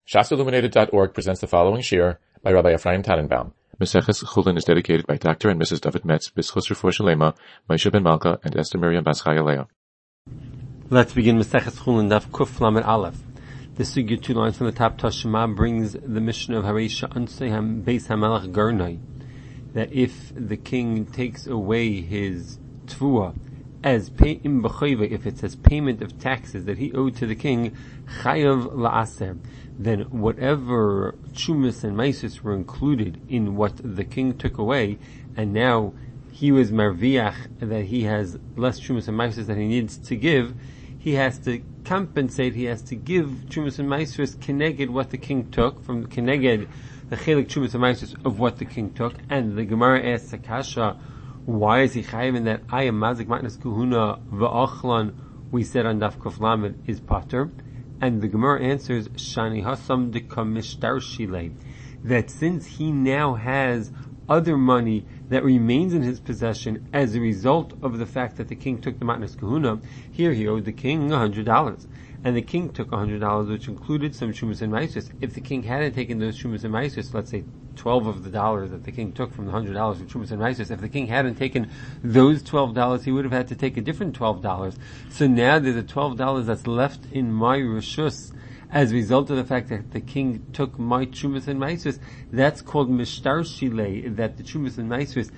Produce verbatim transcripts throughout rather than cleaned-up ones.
Shas Illuminated dot org presents the following shir by Rabbi Ephraim Tannenbaum. Maseches Chulin is dedicated by Doctor and Missus David Metz, B'schus Refuah Shalema, Moshe Ben Malka, and Esther Miriam Bas Chaya Leah. Let's begin Maseches Chulin Daf Kuf Lamed Aleph. The sugya two lines from the top Tashema brings the mission of Hareisha Ansei Beis Hamelach Gernai, that if the king takes away his tfuah as pay im b'choiva, if it says payment of taxes that he owed to the king, chayav la'aser, then whatever chumas and maisus were included in what the king took away, and now he was marviach that he has less chumas and maisus that he needs to give, he has to compensate, he has to give chumas and maisus keneged what the king took, from keneged the chelik chumas and maisus of what the king took. And the Gemara asks Akasha, why is he chayiv in that I am mazik matnas kuhuna v'achlan, we said on Daf Kuf Lamed, is pater? And the Gemara answers, Shani hasam dekam mishtar shilei, that since he now has other money that remains in his possession as a result of the fact that the king took the matnas kuhuna, here he owed the king a hundred dollars. And the king took a hundred dollars, which included some shumas and maisus. If the king hadn't taken those shumas and maisus, let's say twelve of the dollars that the king took from the hundred dollars of shumas and maisus, if the king hadn't taken those twelve dollars, he would have had to take a different twelve dollars. So now there's a twelve dollars that's left in my rishus as a result of the fact that the king took my shumas and maisus. That's called mishtar shilei, that the shumas and maisus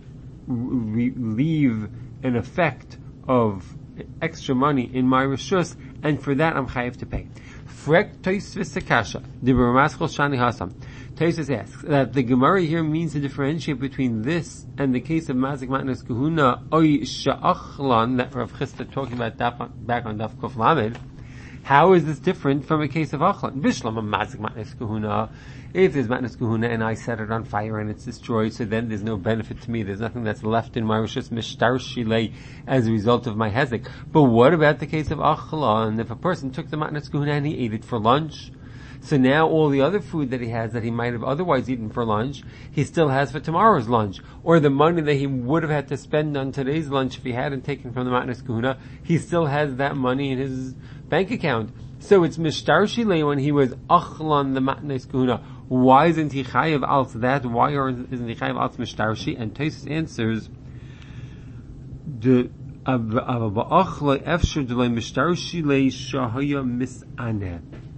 re- leave an effect of extra money in my rishus, and for that I'm chayiv to pay. Frek Tosfos Akasha, the B'Ramaschal Shani Hasam. Tosfos asks that the Gemara here means to differentiate between this and the case of Mazik Matnas Kahuna Oy Sha'achlan that Rav Chisda talking about back on Daf Kuf Lamed. How is this different from a case of Achlan? Bishlam Mazik Matnas Kahuna. If there's Matnas Kahuna and I set it on fire and it's destroyed, so then there's no benefit to me. There's nothing that's left in my rishus mishtar shilei as a result of my hezek. But what about the case of Achlan? If a person took the Matnas Kahuna and he ate it for lunch, so now all the other food that he has that he might have otherwise eaten for lunch, he still has for tomorrow's lunch. Or the money that he would have had to spend on today's lunch if he hadn't taken from the Matnas Kahuna, he still has that money in his bank account. So it's mishtar shilei when he was achlan the matnas kahuna. Why isn't he chayiv als that? Why isn't he chayiv als mishtar shi? And Tosfos answers, the achla efshur delay mishtar shilei shahaya misane.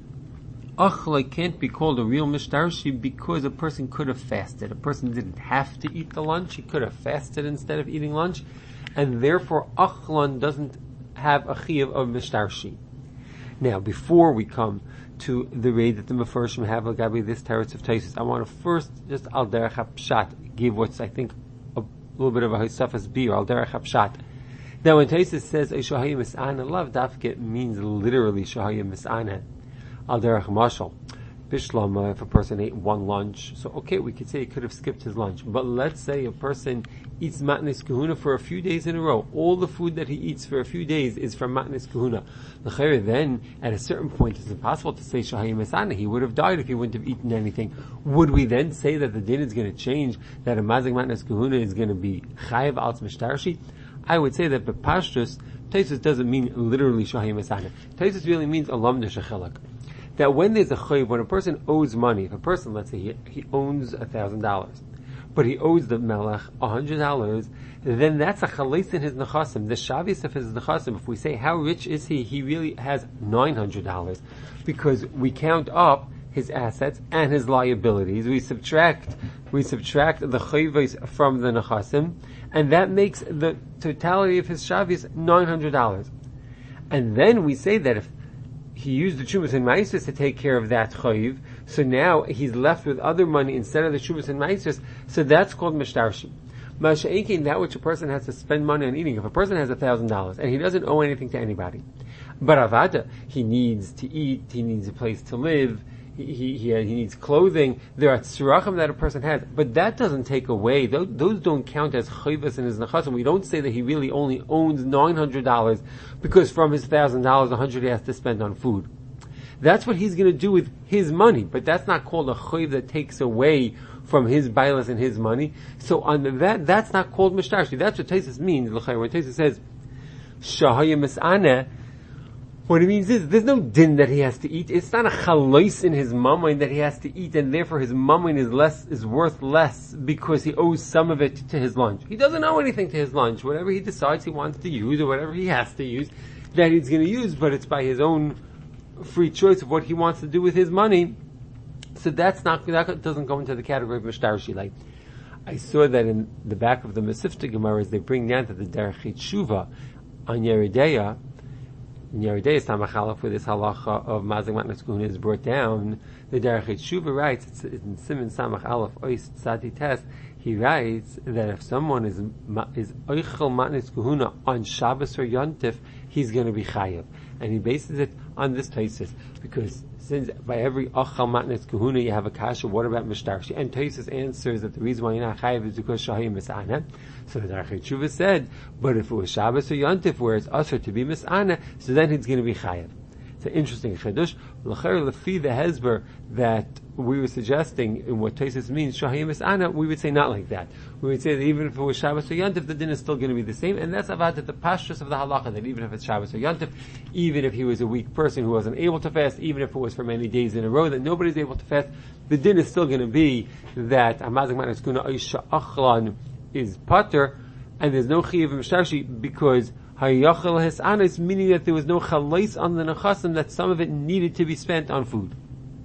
Achla can't be called a real mishtar shi because a person could have fasted. A person didn't have to eat the lunch; he could have fasted instead of eating lunch, and therefore achlan doesn't have a chiyuv of mishtar shi. Now, before we come to the raid that the Mefarshim have agabi this teretz of Tosfos, I want to first just al derech hapshat give what's I think a little bit of a hisafas bir al derech hapshat. Now, when Tosfos says a shahayim mis'ana, lav dafke means literally shahayim mis'ana al derech mashal. Bishlam, if a person ate one lunch, so okay, we could say he could have skipped his lunch. But let's say a person eats matnas kahuna for a few days in a row. All the food that he eats for a few days is from matnas kahuna. Then, at a certain point, it's impossible to say shahayim esana. He would have died if he wouldn't have eaten anything. Would we then say that the din is going to change, that a mazik matnas kahuna is going to be chayiv als mishtarshi? I would say that b'pashtus, Tosfos doesn't mean literally shahayim esana. Tosfos really means alam de shechelak. That when there's a chayiv, when a person owes money, if a person, let's say, he, he owns a thousand dollars, but he owes the melech a hundred dollars, then that's a chalais in his nechasim. The shavis of his nechasim, if we say how rich is he, he really has nine hundred dollars, because we count up his assets and his liabilities. We subtract, we subtract the chayvos from the nechasim, and that makes the totality of his shavis nine hundred dollars. And then we say that if he used the chumas and maisus to take care of that chayiv, so now he's left with other money instead of the chumas and maisus, so that's called mishtarshi. Masha'inkin, that which a person has to spend money on eating. If a person has a thousand dollars and he doesn't owe anything to anybody, but avada, he needs to eat, he needs a place to live, he he, he, he needs clothing, there are tzurachim that a person has, but that doesn't take away, those, those don't count as chayvas in his nechasim. We don't say that he really only owns nine hundred dollars because from his one thousand dollars, one hundred dollars he has to spend on food. That's what he's going to do with his money, but that's not called a chayv that takes away from his bailas and his money. So on the, that, that's not called mishtarshi. That's what Tosfos means. When Tosfos says, shahaya mis'aneh, What it means is, there's no din that he has to eat. It's not a chalois in his mammon that he has to eat, and therefore his mammon is less, is worth less because he owes some of it to his lunch. He doesn't owe anything to his lunch. Whatever he decides he wants to use, or whatever he has to use, that he's going to use, but it's by his own free choice of what he wants to do with his money. So that's not, that doesn't go into the category of mishtarshi. Like, I saw that in the back of the Mesifta Gemaras, they bring down to the Derech Tshuva on Yeridea. In Yeridea Samachalaf, where this halacha of Mazik Matnas Kuhuna is brought down, the Derech Tshuva writes, it's in Siman Samach Aleph Ois Tzadi Tes, he writes that if someone is is Oichel Matnas Kuhuna on Shabbos or Yontif, he's going to be chayav. And he bases it on this Taisus, because since by every Ochel Matnas Kuhuna you have a kasha, what about Mishtarshi? And Taisus answers that the reason why you're not chayav is because Shahim Mis'ana. So the Derech Tshuva said, but if it was Shabbos or Yontif where it's usher to be Mis'ana, so then he's going to be chayav. It's an interesting chedush. L'cher lefi the hezber that we were suggesting in what Taisus means, Shahim Mis'ana, we would say not like that. We would say that even if it was Shabbos or Yontif, the din is still going to be the same, and that's about the pashtus of the halacha, that even if it's Shabbos or Yontif, even if he was a weak person who wasn't able to fast, even if it was for many days in a row that nobody's able to fast, the din is still going to be that Amazik Matnas Kuhuna Oisha Achlan is pater, and there's no chiyav mishtarshi because hayachal hisanis, meaning that there was no chalais on the nechasim, that some of it needed to be spent on food.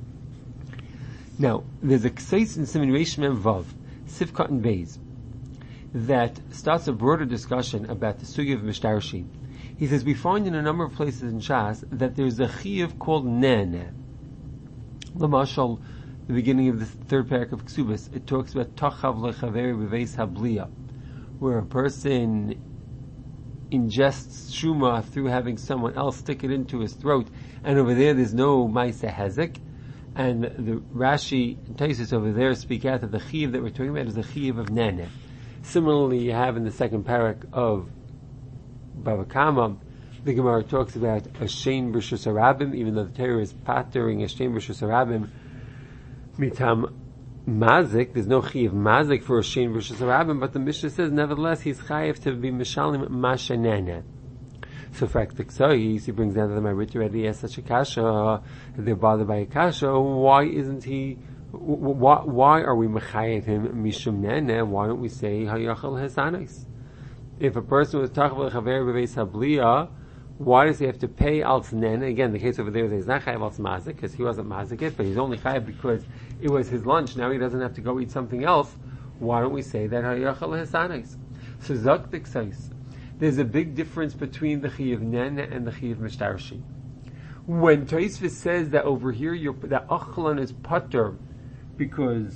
Now, there's a ksais in Siman Reish Mem Vav, Sifkat and Beis, that starts a broader discussion about the sugya of mishtarshi. He says, we find in a number of places in Shas that there's a chiyav called nen. L'mashal, the beginning of the third parak of Ksubas, it talks about tachav lechaveri b'veis habliya, where a person ingests shuma through having someone else stick it into his throat, and over there there's no ma'aseh hezek, and the Rashi and Taisus over there speak out that the chiyav that we're talking about is the chiyav of nene. Similarly, you have in the second parak of Bava Kama, the Gemara talks about a shein b'rshus harabim, even though the Torah is patering a shein b'rshus harabim mitam mazik. There's no chiyav mazik for a shein b'rshus harabim, but the Mishnah says nevertheless he's chayav to be mishalim mashanene. So for Aktiksais, he brings down to the Marit already as such a kasha, they're bothered by a kasha. Why isn't he? Why, why are we mechayev him mishum nene? Why don't we say hayachal hesanis? If a person was tachval chaver b'veis habliya, why does he have to pay al tznen? Again, the case over there is he's not chayav al mazik because he wasn't mazik it, but he's only chayav because it was his lunch. Now he doesn't have to go eat something else. Why don't we say that hayachal hesanis? So zaktiksais. There's a big difference between the chiyav nene and the chiyav mishtarshi. When Tosfos says that over here you're, that achlan is pater because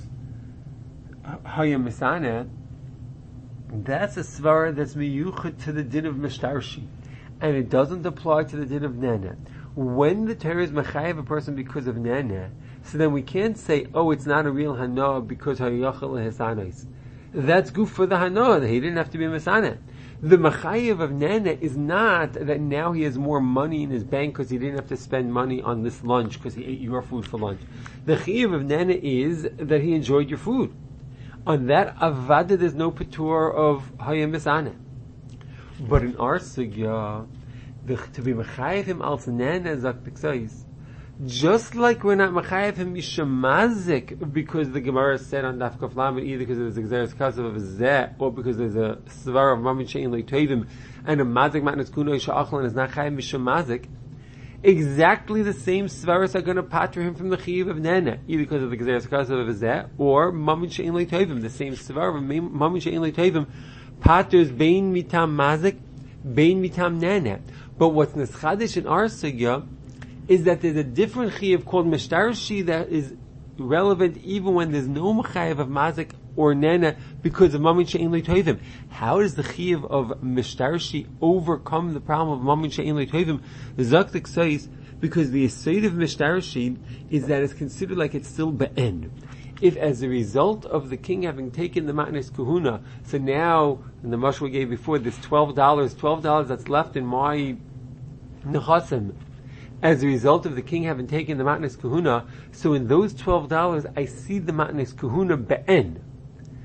hayam misana, that's a svara that's miyuchet to the din of mishtarshi, and it doesn't apply to the din of nene. When the Torah is mechayev a person because of nene, so then we can't say, oh, it's not a real hana because hayachal lehesanos. That's good for the hana. He didn't have to be misana. The machayev of nene is not that now he has more money in his bank because he didn't have to spend money on this lunch because he ate your food for lunch. The chayev of nene is that he enjoyed your food. On that avada, there's no patur of hayam misana. But in our sugya, to be machayev him al nene zaktiksais, just like we're not machayev him mishamazik because the Gemara said on Daf Kaf Lamed either because there's a Gzeres Kasav of Zeh or because there's a Svar of Mamin Shein Leitavim and a Mazik Matnas Kuno Sha'achlan is not chayev mishamazik. Exactly the same Svaras are going to pater him from the Chiyav of Nene, either because of the Gzeres Kasav of Zeh or Mamin Shein Leitavim. The same Svar of Mamin Shein Leitavim paters Bein Mitam Mazik, Bein Mitam Nene. But what's Neschadish in our sugya is that there's a different chiyav called mishtarshi that is relevant even when there's no mechayev of mazik or nena because of mamin she'ein le'tovim. How does the chiyav of mishtarshi overcome the problem of mamin she'ein le'tovim? Zaktik says because the aside of mishtarshi is that it's considered like it's still be'en. If as a result of the king having taken the matnes kuhuna, so now in the mush we gave before, this twelve dollars, twelve dollars that's left in my nechasim, as a result of the king having taken the matnes kahuna, so in those twelve dollars I see the matnes kahuna be'en.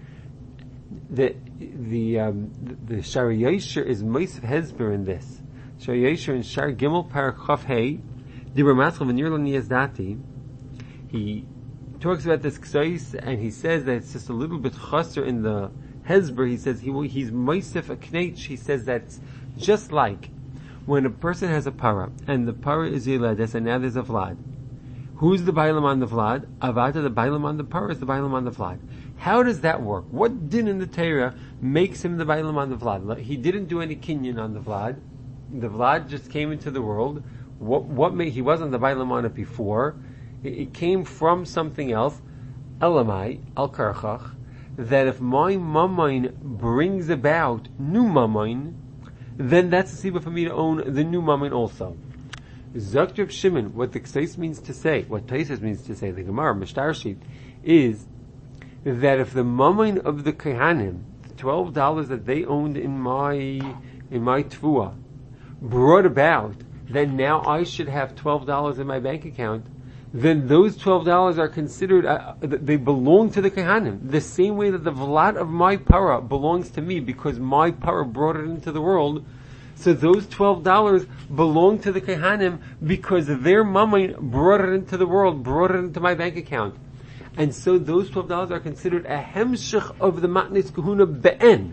The the um, the, the Shari Yosher is Mosef Hezber in this. Shayesher in Shar Gimel Parak Chaf Hey, the Ramatzal V'nir Lo Niyaz Dati, he talks about this ksais, and he says that it's just a little bit chaser in the Hezber. He says he he's moisef a knetch. He says that's just like when a person has a para, and the para is yeledes, and now there's a vlad. Who's the bailam on the vlad? Avata, the bailam on the para, is the bailam on the vlad. How does that work? What din in the Torah makes him the bailam on the vlad? He didn't do any kinyan on the vlad. The vlad just came into the world. What what made he wasn't the bailam on it before? It, it came from something else. Elamai al karchach. That if my mamain brings about new mamain, then that's a siba for me to own the new mamain also. Zaktrib Shimon, what the Ksais means to say, what Taisus means to say, the Gemara, Mishtarshi, is that if the mamain of the Kohanim, the twelve dollars that they owned in my, in my Tvua, brought about that now I should have twelve dollars in my bank account, then those twelve dollars are considered, uh, they belong to the Kohanim. The same way that the Vlad of my para belongs to me because my para brought it into the world. So those twelve dollars belong to the Kohanim because their mamain brought it into the world, brought it into my bank account. And so those twelve dollars are considered a hemshich of the matnis kahuna be'en.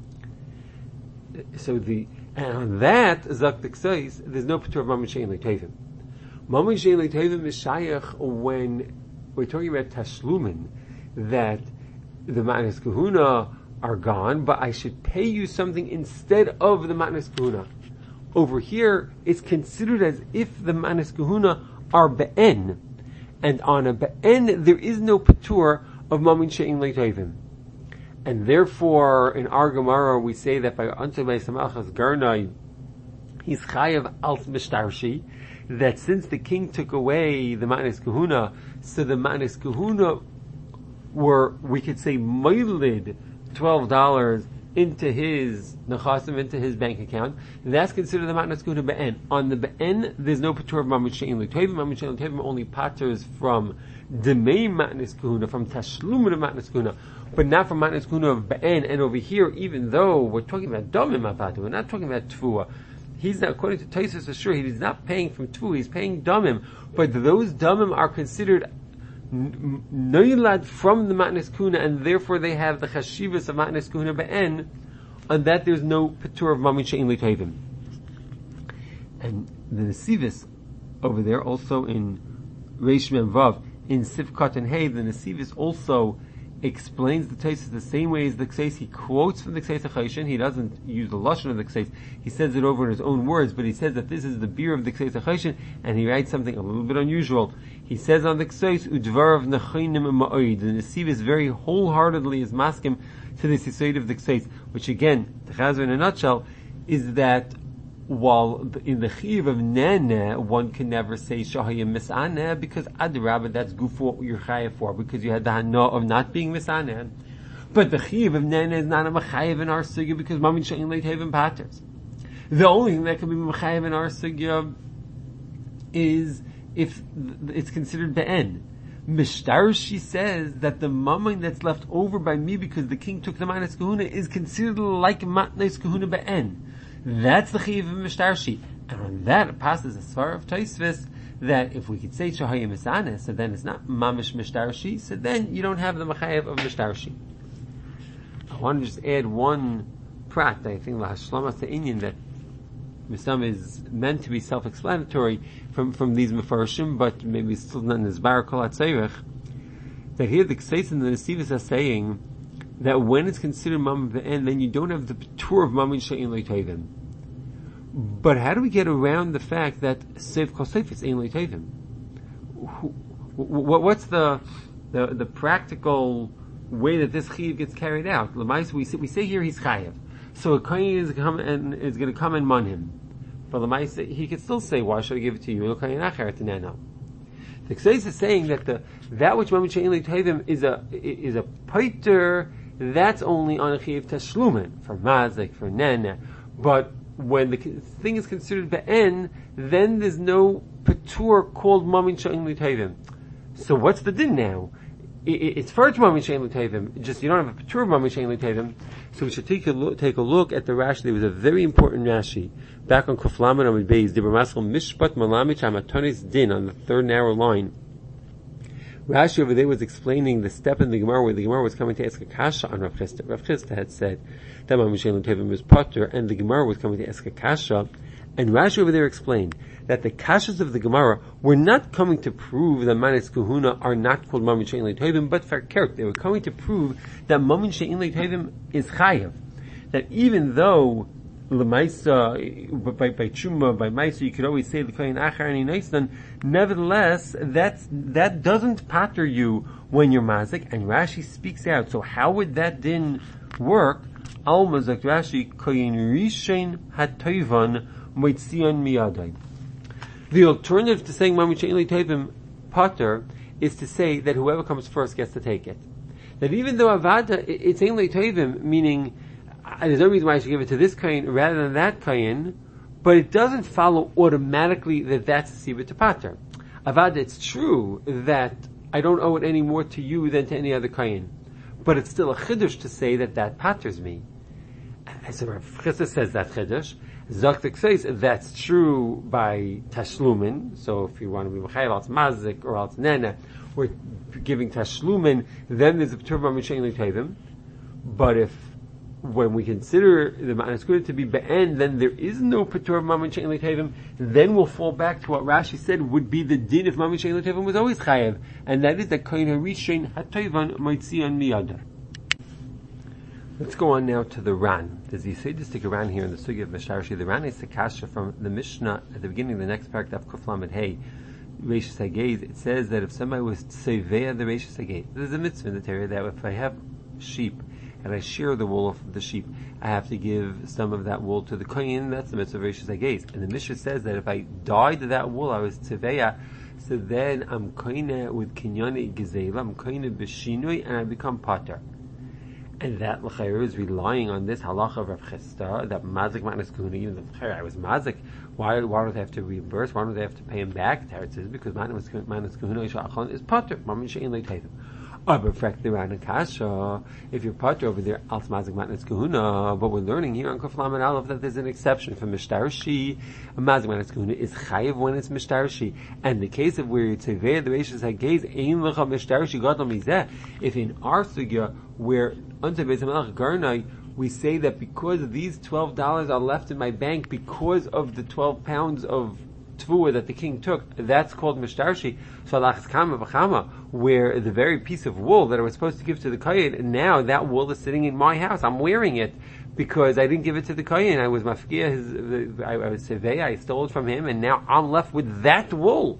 So the, and on that, Zaktik says, there's no patur of mamain she'en le'tevim. Mamain she'en le'tevim is shayach when we're talking about tashlumin, that the matnis kahuna are gone, but I should pay you something instead of the matnas kahuna. Over here, it's considered as if the matnas kahuna are be'en, and on a be'en, there is no patur of mamin she'in le'tovim. And therefore, in our Gemara, we say that by Ansel by Samachas Garnai, he's chayav al mishtarshi, that since the king took away the matnas kahuna, so the matnas kahuna were, we could say, moilid twelve dollars into his nechasim, into his bank account. That's considered the matnas kahuna be'en. On the be'en, there's no patur of mamin she'in le'tovim. Mamin she'in le'tovim only paters from demei matnas kahuna, from tashlum of matnas kahuna, but not from matnas kahuna of be'en. And over here, even though we're talking about damim avatu, we're not talking about tvua. He's not, according to Taisus, for sure, he's not paying from tvua, he's paying damim. But those damim are considered noilad from the matnas kahuna, and therefore they have the chashivas of matnas kahuna be'en, and that there's no patur of mamin she'in le'tovim. And the Nesivis over there, also in Reish Mem Vav, in Sivkat and Hey, the Nesivis also explains the Taisus the same way as the Kseis. He quotes from the Kseis HaChayshin. He doesn't use the lashon of the Kseis. He says it over in his own words, but he says that this is the beer of the Kseis HaChayshin, and he writes something a little bit unusual. He says on the Kseis, Udvarav nechinim ma'oid. The Nesivis very wholeheartedly is maskim to the Sisoid of the Kseis, which again, the Chazar in a nutshell, is that while in the Chiv of Nene, one can never say Shahayim Mis'aneh, because Adrabah, that's goof what you're chayav for, because you had the Hana of not being Mis'aneh. But the Chiv of Nene is not a Mechayev in our Sugya, because Mamin Sha'in Leithavim Paters. The only thing that can be Mechayev in our Sugya is if it's considered Be'en. Mishtar, she says that the mammon that's left over by me because the king took the matnas kahuna is considered like matnas kahuna be'en. That's the chiv of Mishtarshi. And on that it passes a svar of Taisvis that if we could say Shahayim Misanes, so then it's not Mamish Mishtarshi, so then you don't have the Machayev of Mishtarshi. I want to just add one prat, I think the Hashlama Ta'inyan, that Misam is meant to be self-explanatory from, from these Mefarshim, but maybe still not in this Barakol HaTzeirech, that here the Kseis and the Nesivos are saying that when it's considered Mam Be'en, then you don't have the Patur of Mamin She'in Le'tovim. But how do we get around the fact that Seif Kol Seif is Ein Le'tovim? What's the, the the practical way that this Chiv gets carried out? L'mais, we say, we say here he's Chayev. So a kohen is come and is going to come and mon him, but l'maisa he could still say, "Why should I give it to you?" The Kseis is saying that the that which Mamin She'in Le'tovim is a is a pater that's only on a chiv tashlumin for mazik for nana, but when the thing is considered be'en, then there's no patur called Mamin She'in Le'tovim. So what's the din now? it, it's for Mami Shein L'Tevim, just you don't have a Patur Mami Shein L'Tevim, so we should take a look, take a look at the Rashi. There was a very important Rashi, back on Kuf Lamed Amud Beis, Dibur Maschil Mishpat Malamich Hamatonis Din, on the third narrow line. Rashi over there was explaining the step in the Gemara where the Gemara was coming to ask a kasha on Rav Chisda. Rav Chisda had said that Mami Shein L'Tevim was Patur, and the Gemara was coming to ask a kasha, and Rashi over there explained that the kashas of the Gemara were not coming to prove that Manis Kahuna are not called Mamin Shein L'Tevim, but Farkert. They were coming to prove that Mamin Shein L'Tevim is Chayav. That even though L'maisa, by, by Chuma, by Maisa, you could always say the Kohen Achar and Inaisan, nevertheless, that's, that doesn't patter you when you're Mazik, and Rashi speaks out. So how would that din work? Al Mazak Rashi, Kohen Rishain HaToivan Moitzion Miyadai. The alternative to saying Mami Shein L'Tevim Pater is to say that whoever comes first gets to take it. That even though Avada, it's Ein L'Tevim, meaning uh, there's no reason why I should give it to this kain rather than that kain, but it doesn't follow automatically that that's a Sibah to Pater. Avada, it's true that I don't owe it any more to you than to any other kain, but it's still a Chiddush to say that that paters me. As Rav Chisda says that Chiddush, Zaktik says that's true by Tashlumin. So if you want to be Mechayev, it's Mazik or it's Nena, we're giving Tashlumin, then there's a Patur Mami Shein L'Tevim. But if, when we consider the Ma'anas Kuda to be Be'en, then there is no Patur Mami Shein L'Tevim, then we'll fall back to what Rashi said would be the din if Mami Shein L'Tevim was always Chayev, and that is that Kohen HaRishain HaToivan Moitzion Miyada. Let's go on now to the Ran. There's the Yisaidistic Ran here in the Sugi of Mishtarshi. The Ran is the Kasha from the Mishnah at the beginning of the next paragraph, Kuf Lamed Hey, Reishis Hagez. It says that if somebody was Tseveya the Reishis Hagez, there's a mitzvah in the Torah that if I have sheep and I shear the wool of the sheep, I have to give some of that wool to the Kohen. That's the mitzvah of Reishis Hagez. And the Mishnah says that if I dyed that wool, I was Tseveya, so then I'm Kohen with Kinyane Gezela, I'm Kohen B'Shinui, and I become Pater. And that l'chayr is relying on this halacha of Rav Chisda that mazik manas kahuna. Even though I was mazik, why why don't they have to reimburse? Why don't they have to pay him back? Teretz is because manas manas kahuna ishachon is pater. Mamin shein leitayim. Oh, but frankly, Ran Kasha, if you're pater over there, als mazik manas kahuna. But we're learning here on Kuf Lamed Aleph that there's an exception for mishtarshi. Mazik manas kahuna is chayiv when it's mishtarshi. And the case of where it's severe, the Reishis Hagez ein lecha mishtarshi gadol mizeh. If in our sugya where unto Beis HaMelech Garnai, we say that because these twelve dollars are left in my bank because of the twelve pounds of tvuah that the king took, that's called mishtarshi. So lachs kama v'chama, where the very piece of wool that I was supposed to give to the kohen, now that wool is sitting in my house. I'm wearing it because I didn't give it to the kohen. I was mafkia, his, I, I was sevei, I stole it from him, and now I'm left with that wool.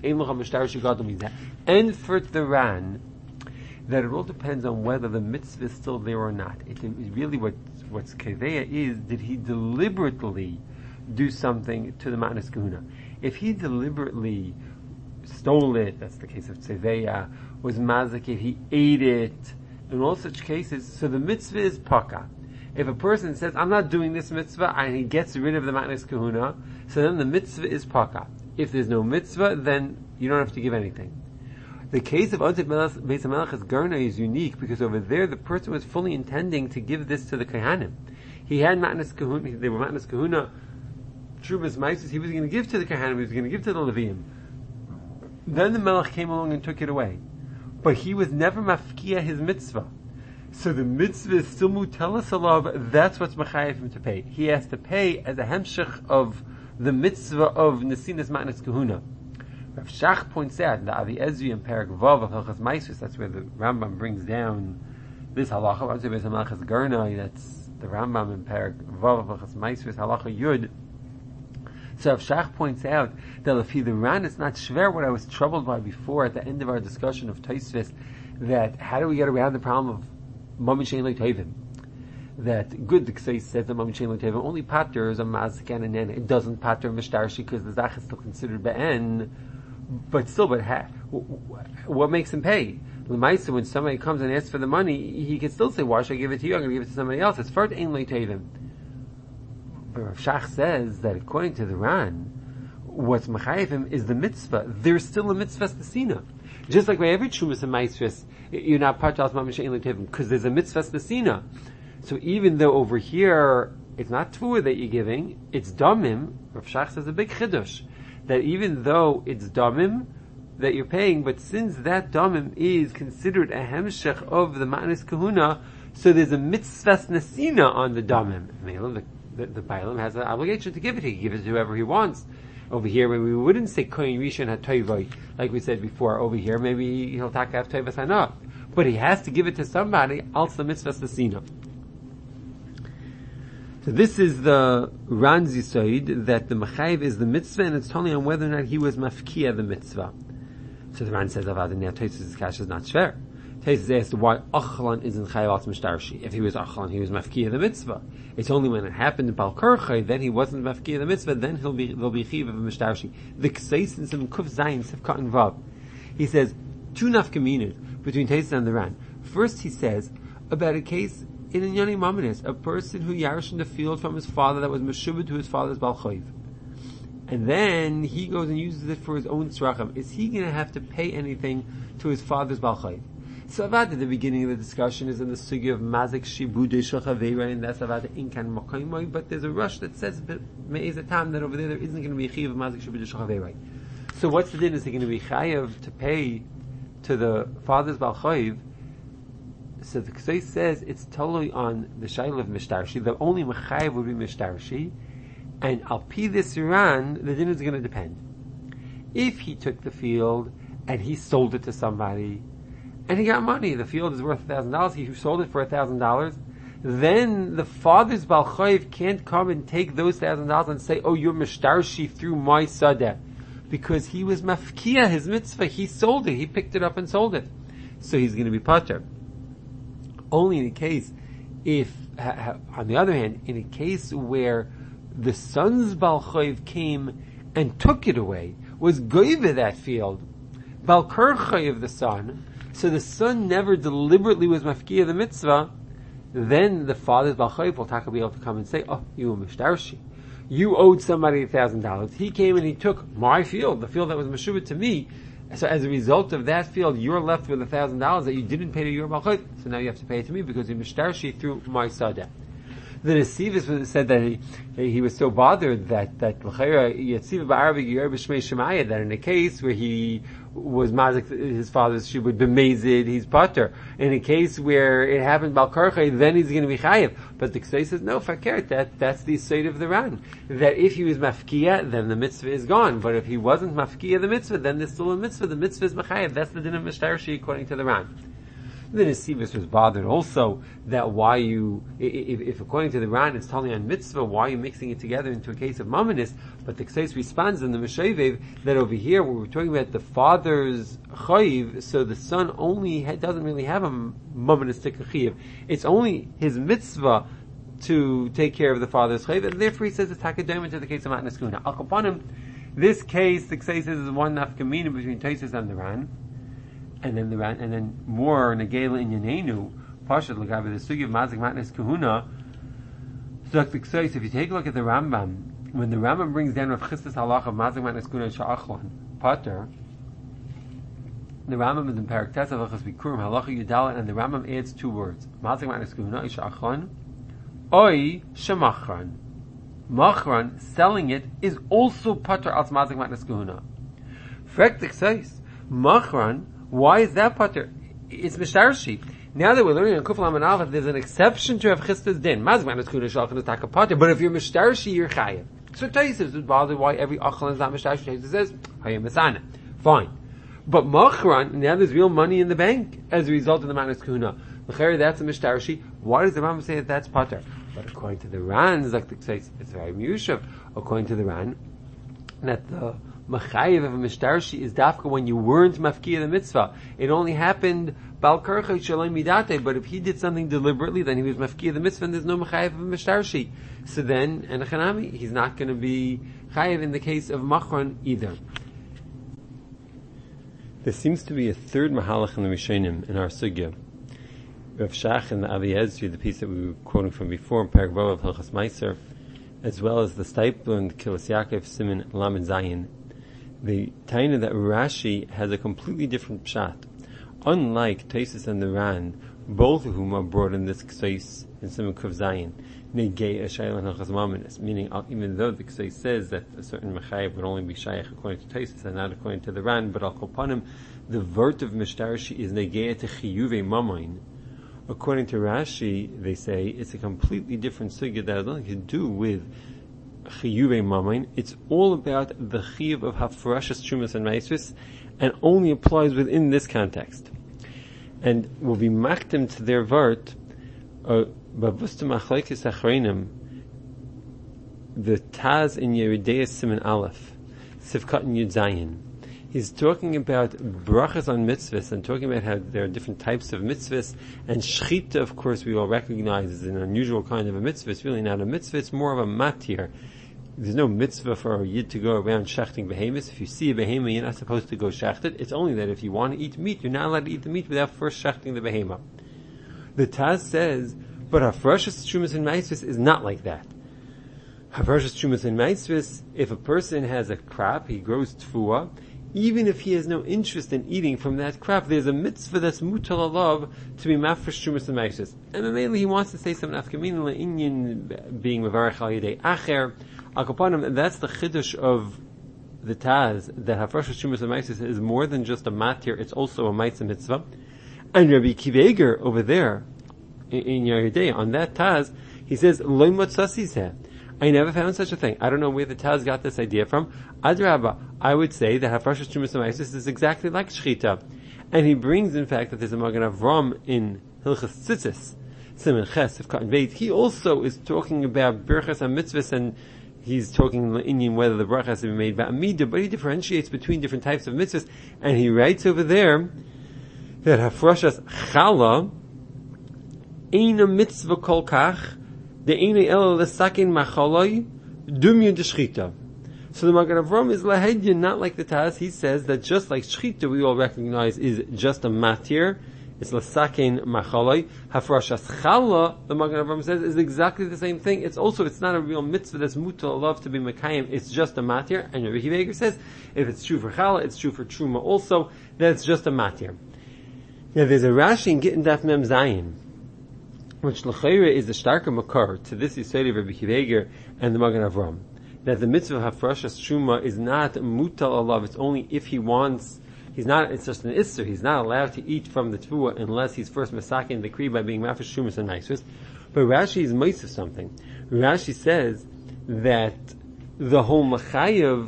And for the Ran, that it all depends on whether the mitzvah is still there or not. It, it really what what's keveya is, did he deliberately do something to the Ma'anas Kahuna? If he deliberately stole it, that's the case of tzeveya, was mazik, if he ate it, in all such cases, so the mitzvah is paka. If a person says, I'm not doing this mitzvah, and he gets rid of the Ma'anas Kahuna, so then the mitzvah is paka. If there's no mitzvah, then you don't have to give anything. The case of Otzet Beis HaMelech's Garna is unique because over there the person was fully intending to give this to the Kohanim. He had Ma'anas Kahuna, they were Ma'anas Kahuna, Trumas Maisus, he was going to give to the Kohanim, he was going to give to the Leviim. Then the Melech came along and took it away. But he was never mafkia his mitzvah. So the mitzvah is still mutelas alav, that's what's mechayev him to pay. He has to pay as a hemshech of the mitzvah of Nesinas Ma'anas Kahuna. Rav Shach points out, the Avi Ezri in Perek Vav of Hilchas Maisus, that's where the Rambam brings down this halacha, Otzet Beis HaMelech's Garnai, that's the Rambam in Perek Vav of Hilchas Maisus, halacha Yud. So Rav Shach points out that if he the Ran is not shver, what I was troubled by before at the end of our discussion of Tosfos, that how do we get around the problem of Mamin Shein L'Tevim? That good the Ksei says that Mamin Shein L'Tevim only pater is a mazik and an en. It doesn't pater mishtarshi because the zach is still considered be'en. But still, but ha, what makes him pay? L'maisa, when somebody comes and asks for the money, he can still say, "Why should I give it to you? I'm going to give it to somebody else." It's for ein L'Tevim. But Rav Shach says that according to the Ran, what's mechayev him is the mitzvah. There's still a mitzvah stasina. Just like by every Trumas and Maestris, you're not part of Mamish Ein L'Tivim, because there's a mitzvah Nesina. So even though over here, it's not Tvua that you're giving, it's Damim, Rav Shach says a big Chiddush, that even though it's Damim that you're paying, but since that Damim is considered a Hemshech of the Matnas Kahuna, so there's a mitzvah Nesina on the Damim. The, the, the Bailam has an obligation to give it. He can give it to whoever he wants. Over here, maybe we wouldn't say Kohen Rishon HaToivoi, like we said before. Over here, maybe he'll take have Toivas Hanah. But he has to give it to somebody, else the mitzvah Nesina. So this is the Ran Zisoid, that the Mechayiv is the mitzvah, and it's only on whether or not he was mafkiya the mitzvah. So the Ran says, Avad, now Taisus' Kash is not fair. Taisus asked why Achlan isn't Chayav al Mishtarshi. If he was Achlan, he was mafkiya the mitzvah. It's only when it happened in Balkarchay, then he wasn't mafkiya the mitzvah, then he'll be, there'll be Chiv of Mishtarshi. The Ksais in some Kuf Zayin, Sivkat and Vav. He says, two nafkaminas between Taisus and the Ran. First he says, about a case in Inyani Mamanis, a person who yarished in the field from his father that was meshubed to his father's balchayv. And then he goes and uses it for his own tzrachim. Is he going to have to pay anything to his father's balchayv? So Avad at the beginning of the discussion is in the sugi of mazik shibude shachaveira, and that's Avad inkan makaimoy, but there's a rush that says me'ez a tam that over there there isn't going to be a chiv of mazik shibude shachaveira. So what's the din? Is he going to be chayav to pay to the father's balchayv? So the Ksei says it's totally on the Shaila of Mishtarshi. The only Mechayiv would be Mishtarshi. And Al Pi this Iran, the din is going to depend. If he took the field and he sold it to somebody and he got money, the field is worth a thousand dollars, he sold it for a thousand dollars, then the father's Balchayiv can't come and take those thousand dollars and say, oh, you're Mishtarshi through my Sadeh. Because he was Mafkiya, his mitzvah, he sold it, he picked it up and sold it. So he's going to be Pater. Only in a case if, ha, ha, on the other hand, in a case where the son's Balchayv came and took it away, was goyve that field, Balkarchay of the son, so the son never deliberately was mafkiya the mitzvah, then the father's Balchayv will be able to come and say, oh, you were mishtarshi. You owed somebody a thousand dollars. He came and he took my field, the field that was meshubah to me. So as a result of that field, you're left with a thousand dollars that you didn't pay to your balchayv. So now you have to pay it to me because you mishtarshi through my sadeh. The Nesivis said that he, he was so bothered that that Yatziva ba'Arabic Yer b'Shmei Shemaya, that in a case where he was mazik his father's she would be mazid, he's pater. In a case where it happened balkarchay, then he's going to be chayiv. But the Ksei says no, fakir, that that's the side of the Ran. That if he was mafkiya, then the mitzvah is gone. But if he wasn't mafkiya the mitzvah, then there's still a mitzvah. The mitzvah is machayiv. That's the din of mishtarshi according to the Ran. The Nesivis was bothered also that why you, if, if according to the Ran it's telling on mitzvah, why are you mixing it together into a case of mamanis? But the Kseis responds in the Meshavev that over here where we're talking about the father's chayiv, so the son only ha- doesn't really have a mamanistic chayiv. It's only his mitzvah to take care of the father's chayiv, and therefore he says it's takadom into the case of matnas kuna. Al kapanim, this case the Kseis says is one nafkamina between Taisus and the Ran. And then the and then more negela in Yanenu, Pashad Lagabi, the sugi of Mazik Matnes Kahuna. So like the Ksais, if you take a look at the Rambam, when the Rambam brings down Rav Chisdas halach of Mazik Matnes Kahuna Sha'achlan, Pater, the Rambam is in Parak Tesav Lachas Bikurim Halacha Yudala, and the Rambam adds two words: Mazik Matnes Kahuna Sha'achlan, Oi Shemachran. Machran, selling it, is also Pater als Mazik Matnes Kahuna. Frek the Ksais, Machran. Why is that pater? It's mishtarshi. Now that we're learning on Kuflam and Alpha, there's an exception to Rav Chisda's din. Mazman is kuna shalchan is taka pater, but if you're mishtarshi, you're chayav. So Taisus is bothered why every achlan is not mishtarshi. Taisus says hayam misana. Fine, but machran, now there's real money in the bank as a result of the manas kuna. L'cheri, that's a mishtarshi. Why does the Rambam say that that's pater? But according to the Ran, Zaktik says it's very miyushav. According to the Ran, that the Machayiv of a mishtarshi is dafka when you weren't mafkiya the mitzvah. It only happened bal karchay shalom midate, but if he did something deliberately, then he was mafkiya the mitzvah, and there's no machayiv of a mishtarshi. So then, and chanami, he's not going to be chayiv in the case of machron either. There seems to be a third mahalach in the Rishonim in our sugya. Rav Shach and the Avi Ezri, the piece that we were quoting from before in Perek Vav of Hilchas Meiser, as well as the Steipler and Kilas Yaakov Siman Lamed Zayin, the taina that Rashi has a completely different pshat. Unlike Taisus and the Ran, both of whom are brought in this ksais in Simon Kuf Zayin, negei a shayla nachas maminis, meaning uh, even though the ksais says that a certain mechayev would only be shayach according to Taisus and not according to the Ran, but al kolpanim, the vert of mishtarshi is negei to chiyuve mamain. According to Rashi, they say it's a completely different sugya that has nothing to do with chiyuve mamain. It's all about the chiyuv of hafrashas trumas and maisvis, and only applies within this context. And will be maktim to their vart, bavustam achlaikis achreinim, the Taz in Yeridei Siman Aleph, Sivkat in Yud Zayin. He's talking about brachas on mitzvahs and talking about how there are different types of mitzvahs, and shchita, of course, we all recognize is an unusual kind of a mitzvah. It's really not a mitzvah, it's more of a matir. There's no mitzvah for a yid to go around shechting behemoths. If you see a behemoth, you're not supposed to go shecht it. It's only that if you want to eat meat, you're not allowed to eat the meat without first shechting the behemoth. The Taz says, but Hafrashas Trumas and Maisvis is not like that. Hafrashas Trumas and Maisvis, if a person has a crop, he grows tfuah, even if he has no interest in eating from that crop, there's a mitzvah that's mutal alav to be mafresh Trumas and Maisvis. And then mainly he wants to say some nafkamin le'inyan being mevarech al yedei acher. Akapanim, that's the chiddush of the Taz, that Hafrashas Trumas and Maisvis is more than just a matir, it's also a maitzah mitzvah. And Rabbi Kiveger over there, in Yeridei, on that Taz, he says, Lo motzasizeh. I never found such a thing. I don't know where the Taz got this idea from. Adrabah, I would say that Hafrashas Trumas and Maisvis is exactly like Shchita. And he brings, in fact, that there's a Magen Avram in Hilchas Tzitzis, Siman Ches, of Cotton Beit. He also is talking about Birchas and Mitzvahs, and he's talking in Indian whether the bracha has to be made by Amida, but he differentiates between different types of mitzvahs, and he writes over there that Hafrashas Chala Eina mitzvah kol kach de eina ela lesakin machaloi dumya de shchita. So the Magen Avram is lahedya, not like the Taz. He says that just like shchita we all recognize is just a matir, it's lesakin machaloi. Hafrashas chala, the Magen Avram says, is exactly the same thing. It's also, it's not a real mitzvah that's mutal love to be mekayim, it's just a matir. And Rabbi Kiveger says, if it's true for chala, it's true for truma also, that it's just a matir. Now there's a Rashi in Gittin Daf Mem Zayin, which l'chayre is the starker makar to this Yisraeli of Rabbi Kiveger and the Magen Avram, that the mitzvah of Hafrashas Truma is not mutal alav, it's only if he wants, he's not, it's just an isser, he's not allowed to eat from the tfuah unless he's first masakin the kri by being mafresh Trumas and Maisvis. But Rashi is moist of something. Rashi says that the whole machayev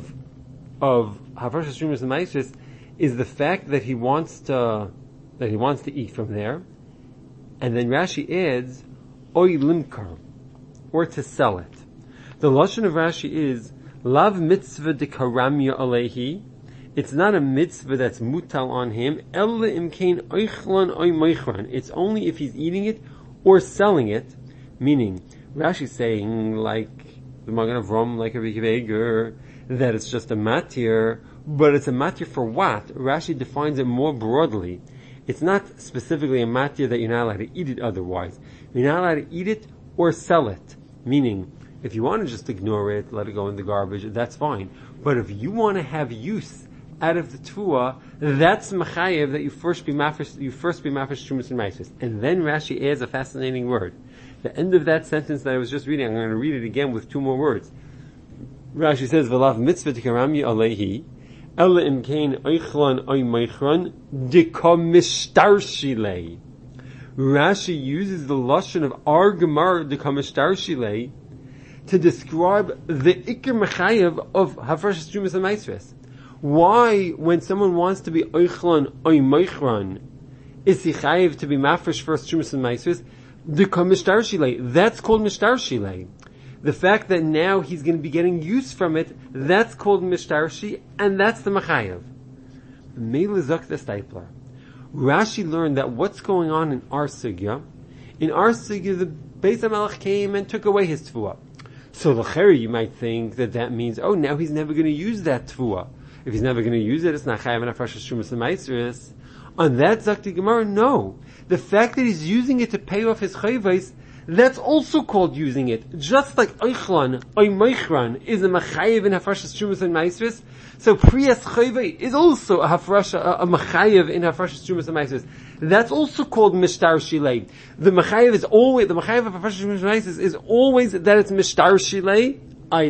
of Hafrashas Trumas and Maisvis is the fact that he wants to, that he wants to eat from there. And then Rashi adds, oy limkar, or to sell it. The lashon of Rashi is, lav mitzvah de karamya alehi. It's not a mitzvah that's mutal on him. Ella imkain oichlan oy moichran. It's only if he's eating it or selling it. Meaning, Rashi's saying, like the Magen Avram, like Rabbi Kiveger, that it's just a matir, but it's a matir for what? Rashi defines it more broadly. It's not specifically a matir that you're not allowed to eat it otherwise. You're not allowed to eat it or sell it. Meaning, if you want to just ignore it, let it go in the garbage, that's fine. But if you want to have use out of the tfuah, that's machayev that you first be mafresh, you first be mafresh Trumas and Maisvis. And then Rashi adds a fascinating word. The end of that sentence that I was just reading, I'm going to read it again with two more words. Rashi says, "V'lav mitzvah tikaramyi alehi." Ella imkain oichlan oy meichran dikom mishtarshilei. Rashi uses the lashon of our Gemara dikom mishtarshilei to describe the ikar mechayev of Hafrashas Trumas and Maisvis. Why, when someone wants to be oichlan oy meichran, is he chayev to be mafresh first Trumas and Maisvis? Dikom mishtarshilei. That's called mishtarshilei. The fact that now he's going to be getting use from it, that's called mishtarshi, and that's the machayev. Meila zok the stipler. Rashi learned that what's going on in our sugya, in our sugya, the Beis HaMelech came and took away his tfuah. So l'cheri, you might think that that means, oh, now he's never going to use that tfuah. If he's never going to use it, it's not chayev and hafrashas Trumas and Maisvis. On that zakti Gemara, no. The fact that he's using it to pay off his chayvais, that's also called using it. Just like Eichlan, Oy Meichran, is a Machayev in Hafrashas Trumas and Maisvis, So Priyas Chayve is also a hafrasha, a, a machayev in hafrashas Trumas and Maisus. That's also called Mishtar Shilei. The machayev is always, the machayev of hafrashas Trumas and Maisus is always that it's Mishtar Shilei,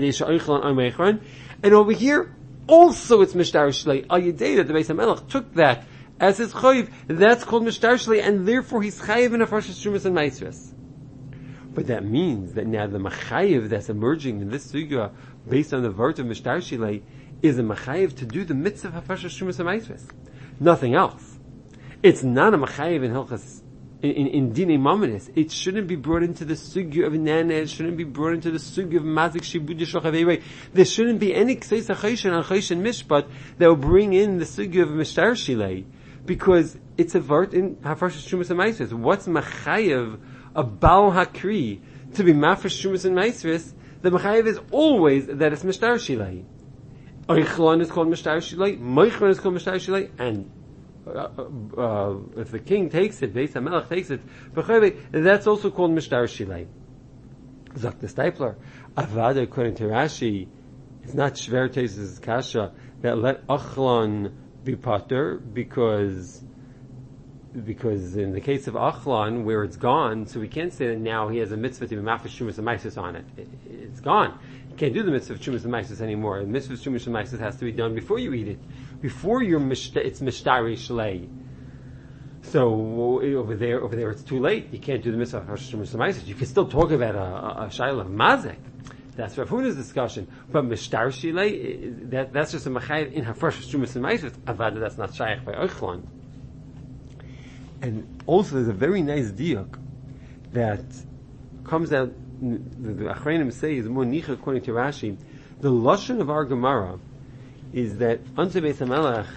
and over here, also it's Mishtar Shilei. Ayidei, that the Beis HaMelech took that as his chayiv, that's called Mishtar Shilei, and therefore he's chayiv in hafrashas Trumas and Maisus. But that means that now the machayev that's emerging in this sugya, based on the vart of Mishtar Shilei, is a machayev to do the mitzvah of hafrashas Trumas and Maisus. Nothing else. It's not a machayev in Hilchas, in, in, in Dinei Mamonis. It shouldn't be brought into the sugya of Nana, it shouldn't be brought into the sugya of Mazik Shibud Yishlach Aveirei. There shouldn't be any Kseis HaChoshen and Choshen Mishpat that will bring in the sugya of Mishtar Shilei, because it's a vart in hafrashas Trumas and Maisus. What's machayev a Baal Hakri to be mafresh Trumas and Maisus? The machayev is always that it's Mishtar Shilei. Oichlon is called Mishtar Shilei, Moichron is called Mishtar Shilei, and uh, uh, if the king takes it, Beis HaMelech takes it, that's also called Mishtar Shilei. Zok the Stipler, Avada, according to Rashi, it's not Shver Tesis Kasha, that let Ochlon be Potter, because because in the case of Achlon, where it's gone, so we can't say that now he has a mitzvah to be mafresh Trumas and Maisus on it. it. It's gone. You can't do the mitzvah of Trumas and Maisus anymore. The mitzvah of Trumas and Maisus has to be done before you eat it. Before you're mishta, it's mishtari shlei. So over there, over there, it's too late. You can't do the mitzvah of Trumas and Maisus. You can still talk about a, a, a shayla of mazek. That's Rav Huna's discussion. But mishtar shlei, that, that's just a machayev in hafresh Trumas and Maisus. Avada, that's not shaykh by Ochlon. And also there's a very nice diuk that comes out, the, the Achreinim say is more nicha according to Rashi. The lashon of our Gemara is that unto Beis HaMelech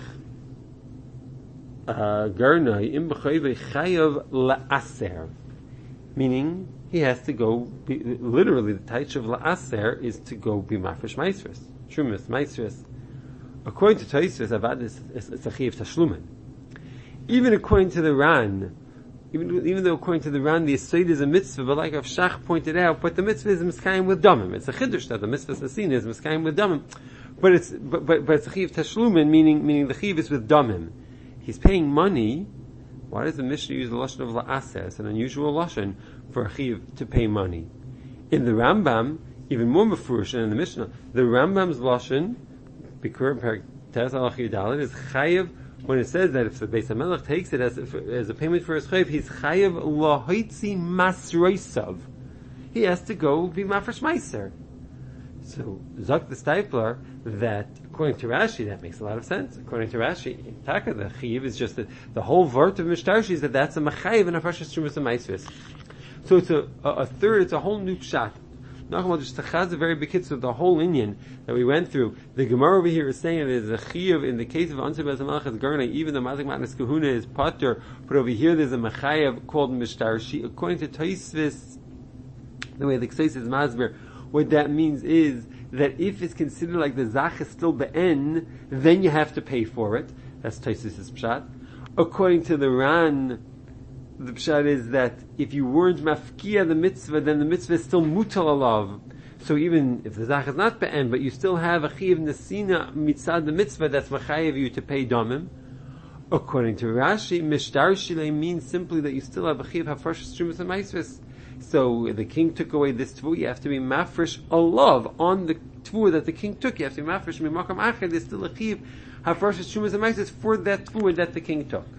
garnai im b'chayve chayav la'aser, meaning he has to go, be, literally the taich of la'aser is to go be mafresh maisros, trumas maisros. According to Tosfos, avad is it's a chayav tashlumen. Even according to the Ran, even, even though according to the Ran, the Yesod is a mitzvah, but like Avshach pointed out, but the mitzvah is miskayim with damim. It's a chiddush that the mitzvah sasina is miskayim with damim. But it's, but, but, but it's a chiv tashlumin, meaning, meaning the chiv is with damim. He's paying money. Why does the Mishnah use the lashon of la'aseh? It's an unusual lashon for a chiv to pay money. In the Rambam, even more mefurish than in the Mishnah, the Rambam's lashon, Bikur Perak Tes Alach Yudalit, is chayiv. When it says that if the Beis HaMelech takes it as a, as a payment for his chayiv, he's chayiv lahoitzi masroisav. He has to go be mafresh meiser. So Zok the Stipler, that according to Rashi, that makes a lot of sense. According to Rashi, Taka, the chayiv is just that the whole vart of Mishtarshi is that that's a machayiv and a freshest trumas and meiser. So it's a, a, a third, it's a whole new pshat. Nachmal just tachaz the very bekitz of the whole Inyan that we went through. The Gemara over here is saying there's a chiyuv in the case of Anseh Beis HaMelech Garna, even the Mazik Matnas Kahuna is potter, but over here there's a machayev called Mishtarshi. According to Tosfos, the way the Kseis is Masber, what that means is that if it's considered like the Zach is still be'en, then you have to pay for it. That's Tosfos' pshat. According to the Ran, the pshat is that if you weren't mafkia the mitzvah, then the mitzvah is still mutal alav. So even if the zach is not be'en, but you still have a chiv nesina mitzad the mitzvah, that's machayev you to pay domim. According to Rashi, mishtar shilei means simply that you still have a chiv hafresh trumas and maisvis. So the king took away this tvur, you have to be mafresh alav on the tvur that the king took. You have to be mafresh mimakam acher. There's still a chiv hafresh trumas and maisvis for that tvur that the king took.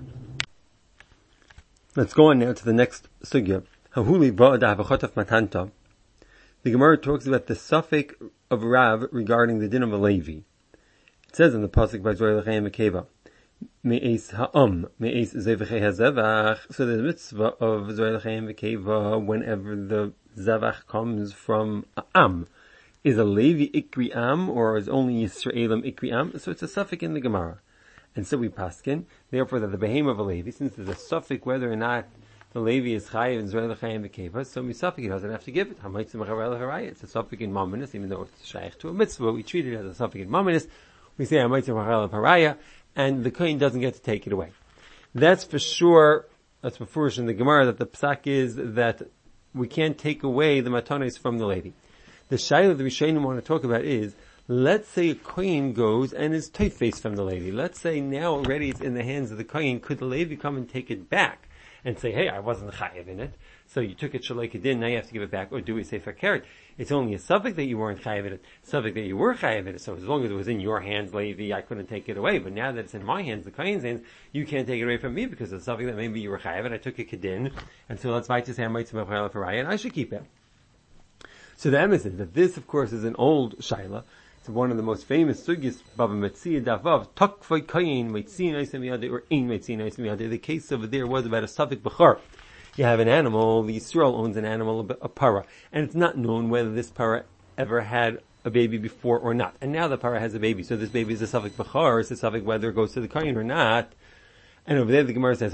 Let's go on now to the next sugya. Hahuli ba'ad avachot matanta. The Gemara talks about the suffix of Rav regarding the din of a Levi. It says in the pasuk by Zoy Lechem Mekeva, Me'es ha'am, Me'es zevachei ha'zevach. So there's a mitzvah of Zoy Lechem Mekeva whenever the zevach comes from am. Is a Levi ikri am, or is only Yisraelim ikri am? So it's a suffix in the Gemara. And so we paskin, therefore that the behemoth of a Levi, since there's a suffix whether or not the Levi is chayiv in Zerel Chayim V'Keva, so misafik he doesn't have to give it. It's a suffix in Mamonis, even though it's shaykh to a mitzvah, we treat it as a suffix in Mamonis. We say Haraya, and the kohen doesn't get to take it away. That's for sure. That's for in the Gemara that the psak is that we can't take away the matanos from the Levi. The shayla that the Rishonim want to talk about is Let's say a kohen goes and is tight-faced from the lady. Let's say now already it's in the hands of the kohen. Could the lady come and take it back and say, hey, I wasn't chayiv in it, so you took it shalai kedin, now you have to give it back, or do we say fakert? It's only a suffix that you weren't chayiv in it, suffix that you were chayiv in it, so as long as it was in your hands, Levi, I couldn't take it away, but now that it's in my hands, the kohen's hands, you can't take it away from me because it's something that maybe you were chayiv and I took a kedin, and so let's fight to say I might and I should keep it. So the emes is that this, of course, is an old shaila. It's one of the most famous sugis, Bava Metzia Davav, Takvay Kayin, Meitzin Eisem Yadeh, or Ein Meitzin Eisem Yadeh. The case over there was about a suffix bechar. You have an animal, the Yisrael owns an animal, a para, and it's not known whether this para ever had a baby before or not. And now the para has a baby, so this baby is a suffix bechar, it's a suffix whether it goes to the Kayin or not. And over there the Gemara says,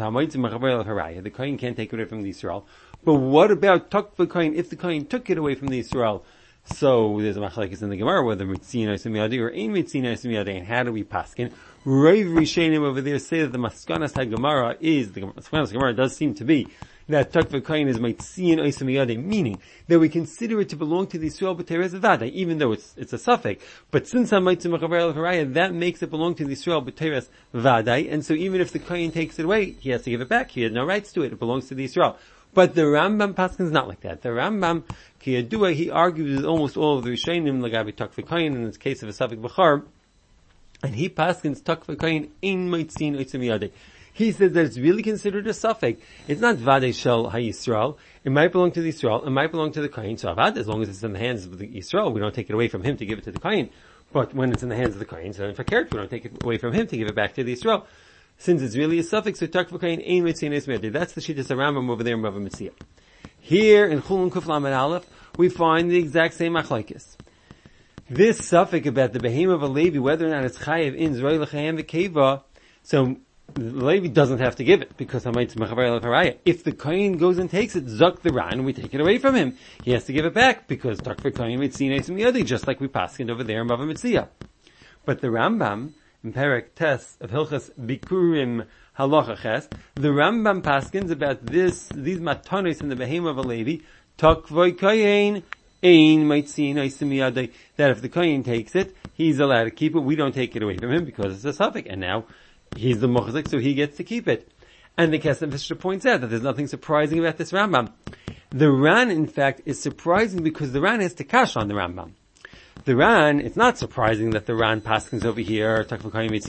the Kayin can't take it away from the Yisrael. But what about Takvay Kayin, if the Kayin took it away from the Yisrael? So there's a machlekes in the Gemara whether mitzina is miyadi or ein mitzina is miyadi, and how do we paskin? Rav Rishonim over there say that the maskanas haGemara is the maskanas Gemara does seem to be that takva kain is mitzina is miyadi, meaning that we consider it to belong to the Yisrael b'teres vada, even though it's it's a suffix. But since I'm mitzina mechaber haraya, that makes it belong to the Yisrael b'teres vada, and so even if the kain takes it away, he has to give it back. He has no rights to it. It belongs to the Yisrael. But the Rambam Paskin is not like that. The Rambam, Kiyadua, he argues with almost all of the Rishonim, Lagabi Takvay Kain, in this case of a Safik Bechar, and he Paskins Takvay Kain, Ein Meitzin Oitzim Yadeh. He says that it's really considered a Safik. It's not Vadei Shel HaYisrael. It might belong to the Yisrael, it might belong to the Kain, so Avad, as long as it's in the hands of the Yisrael, we don't take it away from him to give it to the Kain. But when it's in the hands of the Kain, so in Fakert, we don't take it away from him to give it back to the Yisrael. Since it's really a suffix, so takva kain ein mitzin es miyadeh. That's the shittas Rambam over there in Bava Metzia. Here in Chulun Kuf Lamed Aleph, we find the exact same machlekes. This suffix about the behemoth of a Levi, whether or not it's chayiv in zroy l'chayim v'keva, so the Levi doesn't have to give it because hamaytz mechavar l'haraya. If the kohen goes and takes it, zok the ran, we take it away from him. He has to give it back because takva kain mitzin es miyadeh, just like we paskined over there in Bava Metzia. But the Rambam in Perek Tes of Hilchas Bikurim Halacha Ches, the Rambam paskins about this, these matanos in the behemoth of a Levi, Takvay Kayin, Ein Meitzin Oitzim Yadeh, that if the Kayin takes it, he's allowed to keep it, we don't take it away from him because it's a suffix, and now he's the Muchzik, so he gets to keep it. And the Kesef Fisher points out that there's nothing surprising about this Rambam. The Ran, in fact, is surprising because the Ran has to kash on the Rambam. The Ran, it's not surprising that the Ran paskins over here, that's the way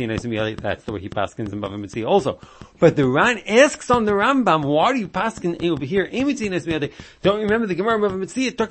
he paskins in Bava Metzia also. But the Ran asks on the Rambam, why do you paskin over here? Don't you remember the Gemara of Bava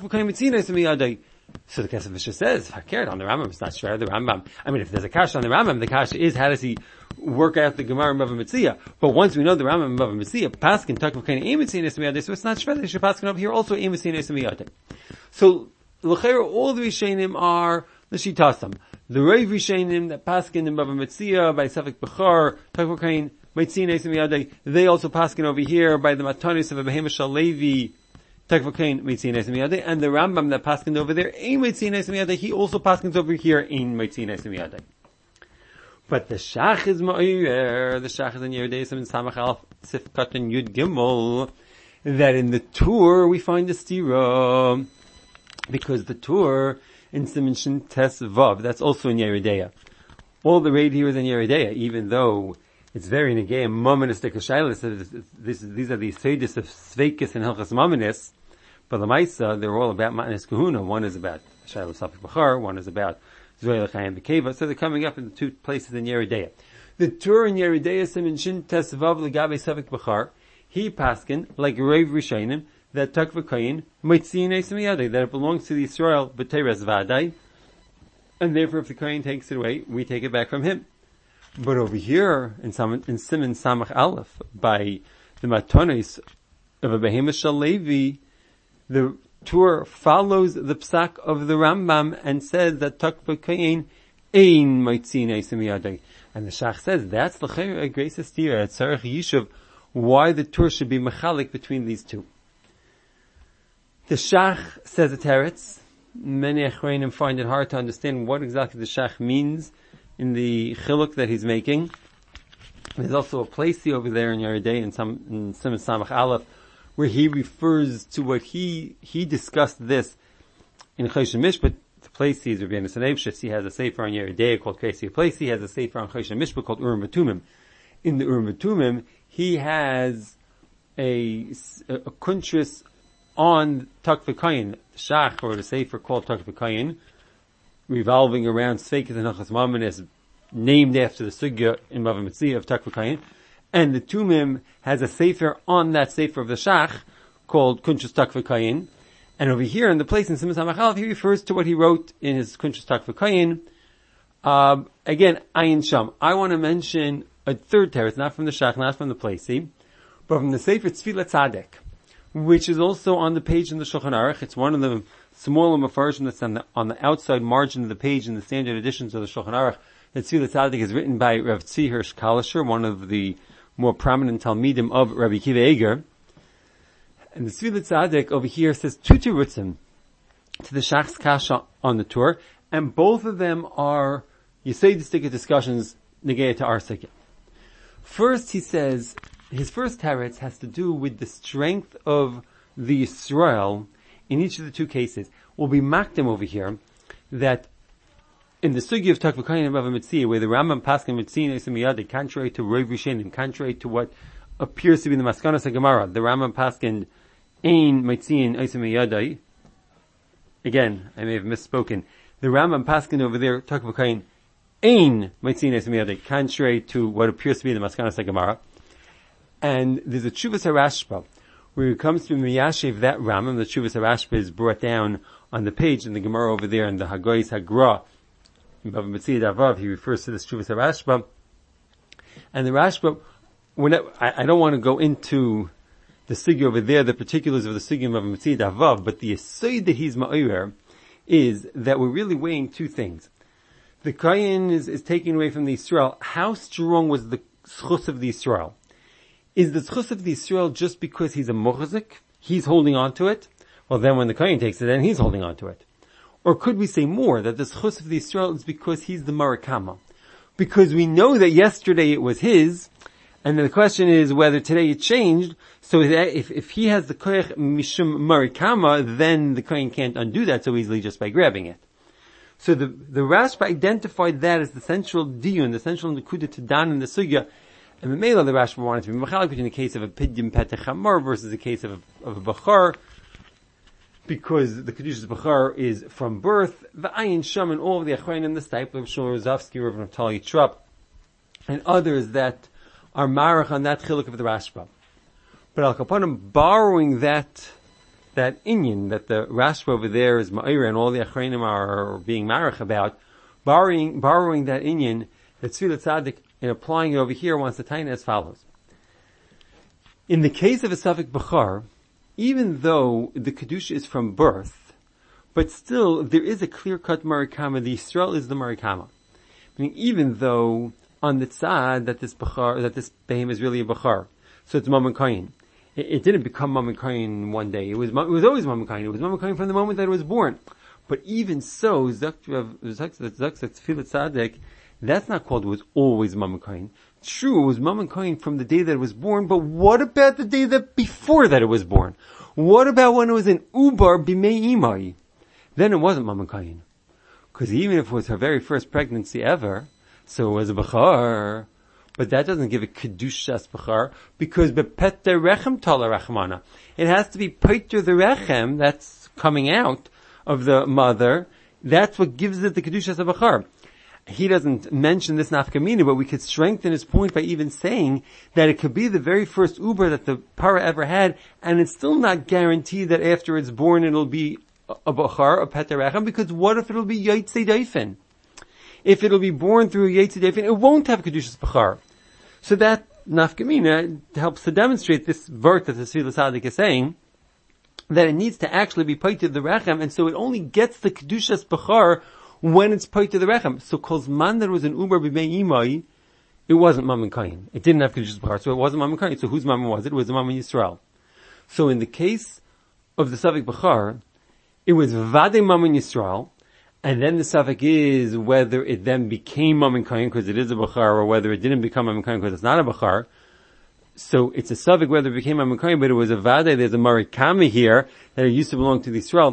Metzia? So the Kesef Fisher says, Fakert on the Rambam, it's not sure the Rambam. I mean, if there's a kash on the Rambam, the kash is how does he work out the Gemara of Bava Metzia? But once we know the Rambam of Bava Metzia, paskin takva kain ein mitzin es miyadeh, so it's not sure they should paskin over here also ein mitzin es miyadeh. So l'chayr, all the Rishonim are l'shitasam. The Rav Rishonim that paskin in Bava Metzia by Safik Bechar, takva kain mitzin es miyadeh, they also paskin over here by the matanis of a behemoth shel Levi, takva kain mitzin es miyadeh, and the Rambam that paskin over there, ein mitzin es miyadeh, he also paskins over here, ein mitzin es miyadeh. But the Shach is ma'ir, the Shach is in Yeridei in Samach Alf Sifkat and Yud Gimel, that in the Tur we find the stira, because the Tur in Siman Shin Tes Vav, that's also in Yeridei. All the raid here is in Yeridei, even though it's very negay and moministic shaylas. This, these are the seidis of Sveikis and Hilchas Mominis, but the Maisa, they're all about Matnes Kahuna. One is about Shayla Safik Bachar, one is about Zoy L'chaim B'Keva, so they're coming up in the two places in Yeridei. The Tur in Yeridei Siman Shin Tes Vav L'gabe Safik Bachar, he paskin, like Rav Rishonim, that takva kain mitzin es miyadeh, that it belongs to the Yisrael b'teres vadai, and therefore if the kain takes it away, we take it back from him. But over here in, Sam, in Siman Samach Aleph, by the matanos of a behemoth shel Levi, the Tur follows the psak of the Rambam and says that takva kain ein mitzin es miyadeh, and the Shach says that's the a grace stira at Tzarech Yishuv, why the Tur should be mechalik between these two. The Shach says a teretz. Many Achreinim find it hard to understand what exactly the Shach means in the chiluk that he's making. There's also a place over there in Yeridei in some in Siman Samach Aleph where he refers to what he he discussed this in Choshen Mishpat, to Places, Rabbi Yonasan Eibshitz, he has a sefer on Yeridea called Kresi Places, he has a sefer on Choshen Mishpah called Urim V'Tumim. In the Urim V'Tumim, he has a, a, a kuntris on Tak V'Kayin, the Shach, or the sefer called Tak V'Kayin, revolving around Sveikas and Nachas Mammon, is named after the Sugya in Bava Metzia of Tak V'Kayin. And the Tumim has a sefer on that sefer of the Shach called Kunchus Tak V'Kayin. And over here in the place in Siman Samach Aleph, he refers to what he wrote in his Kunchus Tak V'Kayin. Uh, again, Ayin Sham. I want to mention a third teretz, not from the Shach, not from the Placey, but from the sefer Tzfilat Tzaddik, which is also on the page in the Shulchan Aruch. It's one of the smaller mafarshim that's on the, on the outside margin of the page in the standard editions of the Shulchan Aruch. The Tzfilat Tzaddik is written by Rav Tzvi Hirsch Kalisher, one of the more prominent Talmidim of Rabbi Akiva Eiger. And the Tzfilat Tzaddik over here says two tirutzim to the Shach's Kasha on the tour, and both of them are Yesodistic discussions negaya to our sikha. First, he says, his first teretz has to do with the strength of the Yisrael in each of the two cases. We'll be makdim over here that in the sugi of Tak V'Kayin and Bava Metzia, where the Rambam Paskin Metzia Esim Miyadi, contrary to Rov Rishonim, contrary to what appears to be the Maskanas Gemara, the Rambam Paskin Ein Metzia Esim Miyadi. Again, I may have misspoken. The Rambam Paskin over there, Tak V'Kayin Ein Metzia Esim Miyadi, contrary to what appears to be the Maskanas Gemara. And there's a Tshuvas HaRashba, where it comes to Miyashiv, that Rambam, the Tshuvas HaRashba is brought down on the page in the Gemara over there in the Hagoyis Hagra. In Bava Metzia Davav, he refers to this Tshuvas HaRashba. And the Rashba, when I, I don't want to go into the Sugya over there, the particulars of the Sugya in Bava Metzia Davav, but the Yesod that he's Ma'oyer is that we're really weighing two things. The Kayin is, is taken away from the Yisrael. How strong was the Schus of the Yisrael? Is the Schus of the Yisrael just because he's a Mochazik? He's holding on to it? Well, then when the Kayin takes it, then he's holding on to it. Or could we say more, that the Schus of the Yisrael is because he's the Marakama? Because we know that yesterday it was his, and then the question is whether today it changed, so that if, if he has the Koyach Mishum Marakama, then the Kayin can't undo that so easily just by grabbing it. So the, the Rashba identified that as the central diyun, the central nekuda to dan in the sugya, and the Mela the Rashba wanted to be machalik between the case of a pidyon petech hamar versus the case of a, of a bachar, because the Kedushas Bachar is from birth, the Ayin Sham and all of the Achronim, the Stipe of Shlomo Rozovsky, Rav Naftali Trupp, and others that are marach on that chiluk of the Rashba. But Al Kapanim borrowing that, that inyan, that the Rashba over there is Ma'ira and all the Achronim are being marach about, borrowing, borrowing that inyan, that Tzfilat Tzaddik, and applying it over here wants to tie as follows. In the case of a Safek Bachar, even though the Kedusha is from birth, but still there is a clear-cut Marikama. The Yisrael is the Marikama. Meaning even though on the tzad that this Bachar, that this Behem is really a Bachar. So it's Mammon Kayin. It, it didn't become Mammon Kayin one day. It was, it was always Mammon Kayin. It was Mammon Kayin from the moment that it was born. But even so, Zaktzfilat Tzaddik, that's not called it was always Mammon Kayin. True, it was Mammon Kayin from the day that it was born, but what about the day that before that it was born? What about when it was an Ubar Bimei Imai? Then it wasn't Mammon Kayin. Because even if it was her very first pregnancy ever, so it was a Bachar, but that doesn't give a Kedushas Bachar, because Bepeter Rechem Tala Rachmana. It has to be Peter the Rechem, that's coming out of the mother, that's what gives it the Kedushas Bachar. He doesn't mention this nafkamina, but we could strengthen his point by even saying that it could be the very first uber that the para ever had, and it's still not guaranteed that after it's born it'll be a bachar, a peterachem, because what if it'll be yaitse daifen? If it'll be born through yaitse daifen, it won't have kedushas bachar. So that nafkamina helps to demonstrate this vert that the Tzfilat Tzaddik is saying, that it needs to actually be paid the rechem, and so it only gets the kedushas bachar when it's paid to the rechem. So kozman that was an uber b'mei imai, it wasn't Mammon Kayin. It didn't have kedushas bachar, so it wasn't Mammon Kayin. So whose Mammon was it? It was the Mammon Yisrael. So in the case of the Safek Bachar, it was Vade Mammon Yisrael, and then the Safek is whether it then became Mammon Kayin because it is a Bachar, or whether it didn't become Mammon Kayin because it's not a Bachar. So it's a Safek whether it became Mammon Kayin, but it was a Vade, there's a Marikama here that it used to belong to the Yisrael.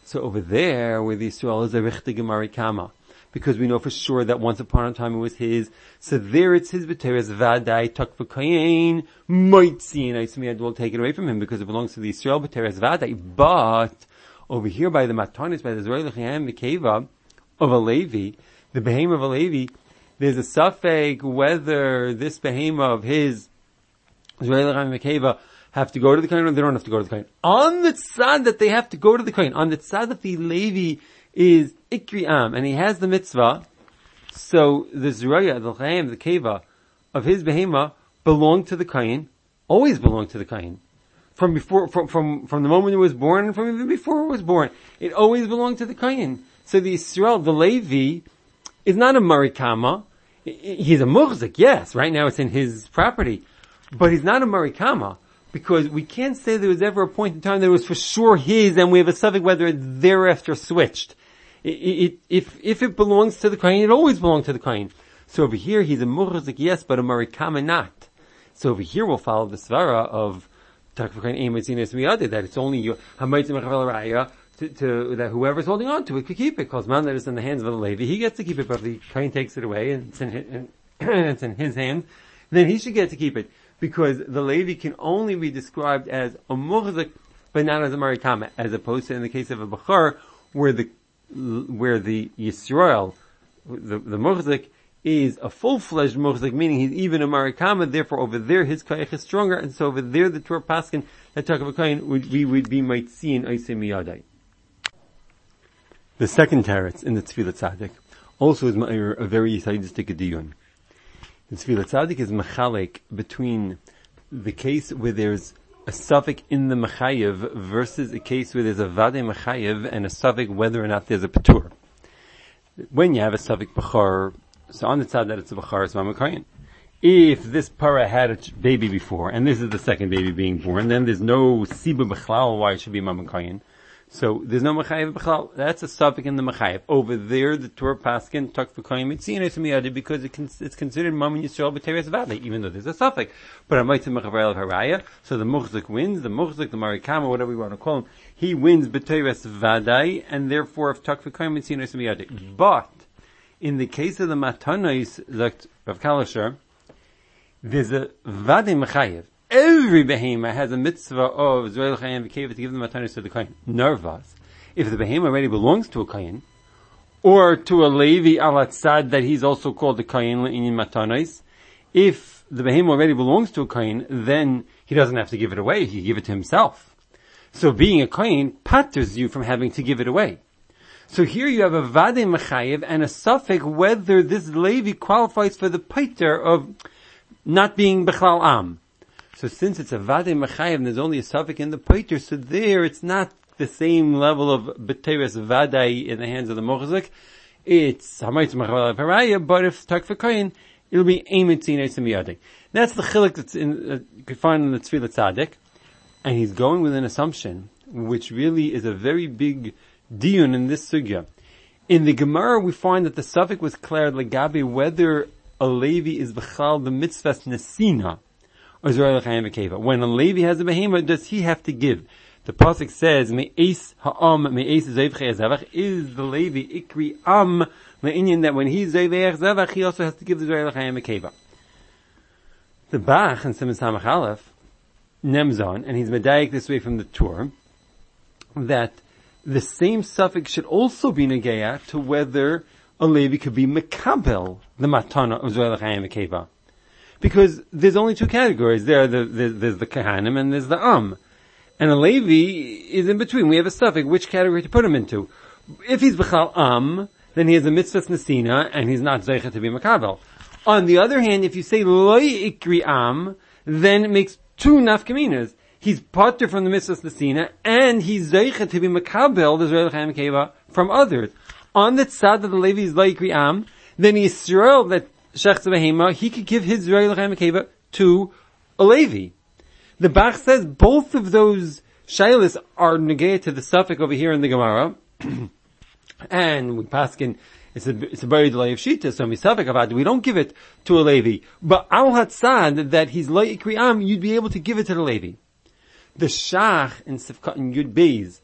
So over there, where the Yisrael is a richtige marikama, because we know for sure that once upon a time it was his. So there it's his b'teres vadai tuk v'kayin might see, and Ismiyad will take it away from him because it belongs to the Yisrael b'teres vadai. But over here by the Matanis, by the Zroy L'chaim Mikeva of a Levi, the Behema of a Levi, there's a suffix whether this Behema of his Zroy L'chaim Mikeva have to go to the Kohen or they don't have to go to the Kohen. On the tzad that they have to go to the Kohen, on the tzad that the Levi is Ikri Am, and he has the mitzvah, so the Zroya, the Chaim, the Keva of his Behema belong to the Kohen, always belong to the Kohen. From before, from, from, from the moment it was born and from even before it was born. It always belonged to the Kohen. So the Yisrael, the Levi, is not a Marikama. He's a Muhzik, yes, right now it's in his property. But he's not a Marikama. Because we can't say there was ever a point in time that it was for sure his, and we have a subject whether it thereafter switched. It, it, if if it belongs to the Kohen, it always belonged to the Kohen. So over here, he's a Muhzik, yes, but a Marikama not. So over here, we'll follow the Svara of that it's only Hamayt to, to that whoever's holding on to it could keep it. Because man that is in the hands of the Levi, he gets to keep it, but if the Kohen takes it away and it's in his, and it's in his hands, then he should get to keep it. Because the Levi can only be described as a muhzik, but not as a marikama, as opposed to in the case of a bachar, where the where the Yisrael, the, the muhzik, is a full-fledged muhzik, meaning he's even a marikama. Therefore, over there his koyach is stronger, and so over there the Torah paskin that talk of a kohen would we would be might see in oisei miyadai. The second teretz in the Tefillah Tzaddik also is a very yisaidistic diyun. The Tefillah Tzaddik is mechalek between the case where there's a suffix in the mechayev versus a case where there's a vadei mechayev and a suffix whether or not there's a patur. When you have a suffix bachar, so on the tzad that it's a bachar, it's mamakayin. If this para had a baby before, and this is the second baby being born, then there's no siba b'chlal why it should be mamakayin. So there's no mechayev b'chlal. That's a suffix in the mechayev. Over there, the Torah paskin tak v'koyin mitzina esmiyadi because it con- it's considered mamun yisrael b'teres vadei, even though there's a suffix. But a mitzvah mechavarel haraya, so the muhzik wins, the muhzik, the marikama, whatever we want to call him, he wins b'teres vadei, and therefore if tak v'koyin mitzina esmiyadi. But in the case of the matanos, like Rav Kalasher, there's a vadei mechayev. Every behema has a mitzvah of Zoel Chayim V'Keva to give the matanos to the kohen. Nervas. If the behema already belongs to a kohen, or to a Levi al tzad that he's also called the kohen le'inyan matanos, if the behema already belongs to a kohen, then he doesn't have to give it away. He can give it to himself. So being a kohen patters you from having to give it away. So here you have a vadei mechayev and a suffix whether this Levi qualifies for the pater of not being b'chlal am. So since it's a vadei mechayev and there's only a suffix in the pater, so there it's not the same level of b'teres vadei in the hands of the mochzik. It's hamayt mechavalav haraya, but if tak v'koyin, it'll be emetzin etzim yadei. That's the chilek that's in, uh, you can find in the Tefillah Tzaddik, and he's going with an assumption, which really is a very big diyun in this sugya. In the Gemara, we find that the suffix was declared legabe whether a Levi is b'chal the mitzvahs nesina. When a Levi has a behema, does he have to give? The pasuk says, "Me'es ha'am, me'es zevchei zavach." Is the Levi ikri am le'inyan that when he's zevchei zavach, he also has to give the Zohar l'chaim mekeva? The Bach and Siman Samach Aleph nemzon, and he's medayik this way from the Torah, that the same suffix should also be negeya to whether a Levi could be mekabel the matana of Zohar l'chaim mekeva. Because there's only two categories. There, the, the, there's the Kahanim and there's the Am. And a Levi is in between. We have a suffix, which category to put him into. If he's B'chal Am, then he has a Mitzvah Nesina, and he's not Zeicha to be Makabel. On the other hand, if you say Loi Ikri Am, then it makes two nafkaminas. He's Potter from the Mitzvah Nesina, and he's Zeicha to be Makabel, the Zohar l'chaim mekeva, from others. On the tzad that the Levi is Loi Ikri Am, then Yisrael that Shech Behema, he could give his Zohar l'chaim mekeva to a Levi. The Bach says both of those shaylas are negated to the suffix over here in the Gemara, and we paskin it's a it's a buried delay of shita, so misafik avad we don't give it to a Levi, but al hatzad that he's lo ikriam, you'd be able to give it to the Levi. The Shach in Sifkat and Yud Beis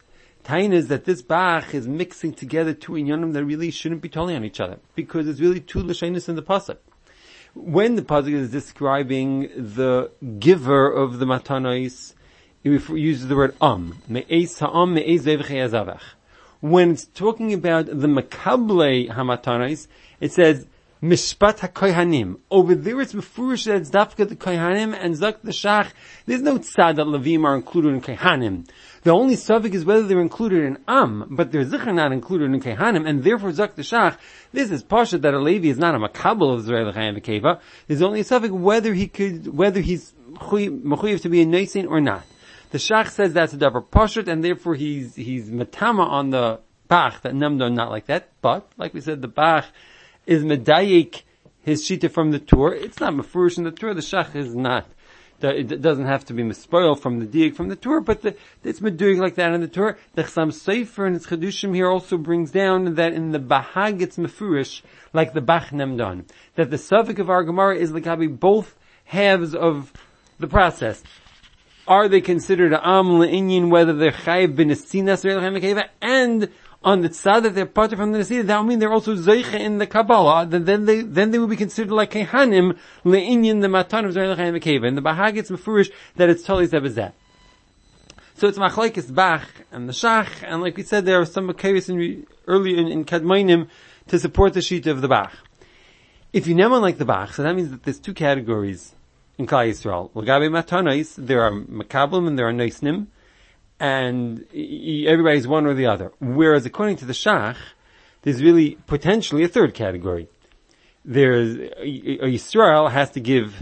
Tain is that this Bach is mixing together two inyanim that really shouldn't be totally on each other, because it's really two Lashonos in the Pasuk. When the Pasuk is describing the giver of the Matanos, it uses the word Am. Me'ez ha'am, me'ez vevchei azavach. When it's talking about the Makable HaMatanos, it says, Mishpat HaKohanim. Over there it's Mefurish that it's Dafka the Kohanim and Zak the Shach. There's no tzad that Levim are included in Kohanim. The only suffix is whether they're included in Am, but they're Zichar not included in Kohanim, and therefore Zak the Shach. This is Pasha that a Levi is not a Makabel of Zerei L'Chaim V'Keva. There's only a suffix whether he could, whether he's Mechuyev to be a Noisin or not. The Shach says that's a davar Pashat, and therefore he's, he's Matama on the Bach, that Namdo not like that, but, like we said, the Bach is medayik his shita from the Tur. It's not mefurish in the Tur. The Shach is not. It doesn't have to be mispoiled from the diak from the Tur, but the, it's meduyik like that in the Tur. The Chasam Sofer and its Chedushim here also brings down that in the Bahag it's mefurish like the Bach Nemdon. That the suffix of our Gemara is lekabi both halves of the process. Are they considered am le'inyin whether they're chayiv b'nesinas or and on the tzad that they're part from the Nesida, that would mean they're also Zeicha in the Kabbalah, then they, then they would be considered like Kehanim, Le'inyin, the Matan of Zerei L'Chaim V'Keva. And the Bahag, it's Mefurish that it's totally Zebazeh. So it's Machlekes Bach and the Shach, and like we said, there are some Makayos in, early in, in Kadmoinim to support the sheet of the Bach. If you never like the Bach, so that means that there's two categories in Klal Yisrael. L'gabe Matanos, there are Makablim and there are Neisnim, and everybody's one or the other. Whereas according to the Shach, there's really potentially a third category. There's, a Yisrael has to give,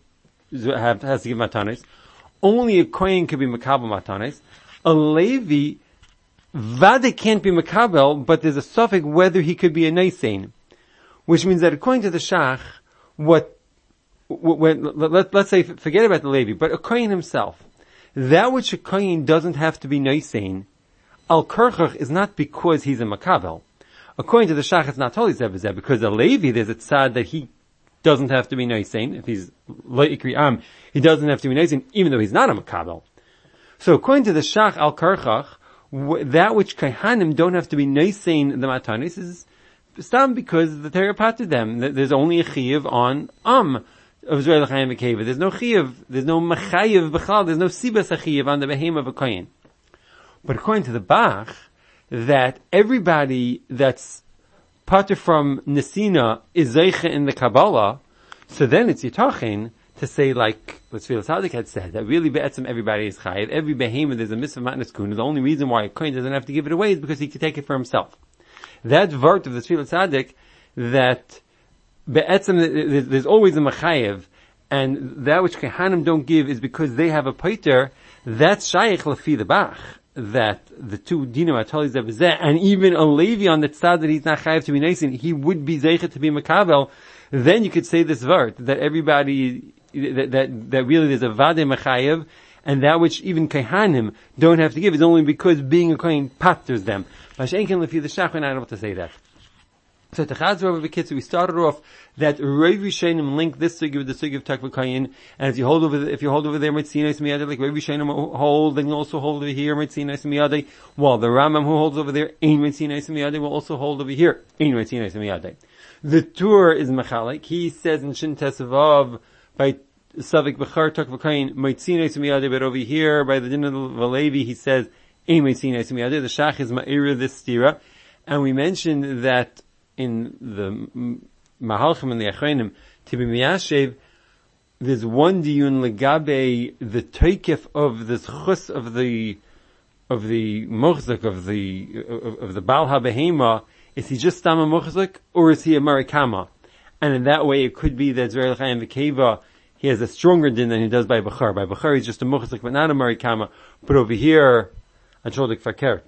has to give matanos. Only a Kohen could be makabel matanos. A Levi, Vade can't be makabel, but there's a suffix whether he could be a Neisein. Which means that according to the Shach, what, when, let, let's say, forget about the Levi, but a Kohen himself, that which a Kohen doesn't have to be Noisein, Al Kerchach is not because he's a Makabel. According to the Shach, it's not totally Zebazeh, because a Levi, there's a tzad that he doesn't have to be Noisein. If he's Le'ikri Am, he doesn't have to be Noisein, even though he's not a Makabel. So according to the Shach Al Kerchach, that which Kohanim don't have to be Noisein the Matanis is stam because the Torah pated them. There's only a Chiyuv on Am of Zerei L'Chaim V'Keva. There's no Chiyuv, there's no Machayev B'chal, there's no Sibas HaChiyuv on the Behem of a Kohen. But according to the Bach, that everybody that's pater from Nesina is Zeicha in the Kabbalah, so then it's Yitachin to say like, what Tzvi Tzaddik had said, that really Be'etzim everybody is Chayev, every Behem there's a mitzvah matnas kun, the only reason why a Kohen doesn't have to give it away is because he can take it for himself. That vart of the Tzvi Tzaddik, that Be'etzim, there's always a Machayev, and that which Kehanim don't give is because they have a pater, that's Shaykh Lafi the Bach, that the two Dinim are totally Zebazeh, and even a Levi on the tzad that he's not Chayev to be Neisin, he would be Zeichet to be Makabel, then you could say this vart, that everybody, that, that, that really there's a Vade Machayev, and that which even Kehanim don't have to give is only because being a Kohen paters them. Mashenkin Lafi the Shach, we're not able to say that. So to Chazar over Bekitzer, we started off that Rav Rishonim link this sugi with the sugi of Takva Kayin, and if you hold over, the, if you hold over there Mitzinos Miyadei, like Rav Rishonim hold, then you also hold over here Mitzinos Miyadei, while the Rambam who holds over there Ein Mitzinos Miyadei will also hold over here Ein Mitzinos Miyadei. The Tur is Mechalik. He says in Shin Tesavav by Savik Bechar Takva Kayin Mitzinos Miyadei, but over here by the Din of Levi he says Ein Mitzinos Miyadei. The Shach is Ma'ira this stira, and we mentioned that in the Mahalchim and the Achronim, to be Miyashev, there's one diyun legabe the toikef of the chus of the of the muchzik of the of, of the Baal HaBehema. Is he just Stama muchzik or is he a Marikama? And in that way, it could be that Zerei L'Chaim V'Keva he has a stronger din than he does by Bechar. By Bechar, he's just a muchzik, but not a Marikama. But over here, Anshodik Fakert,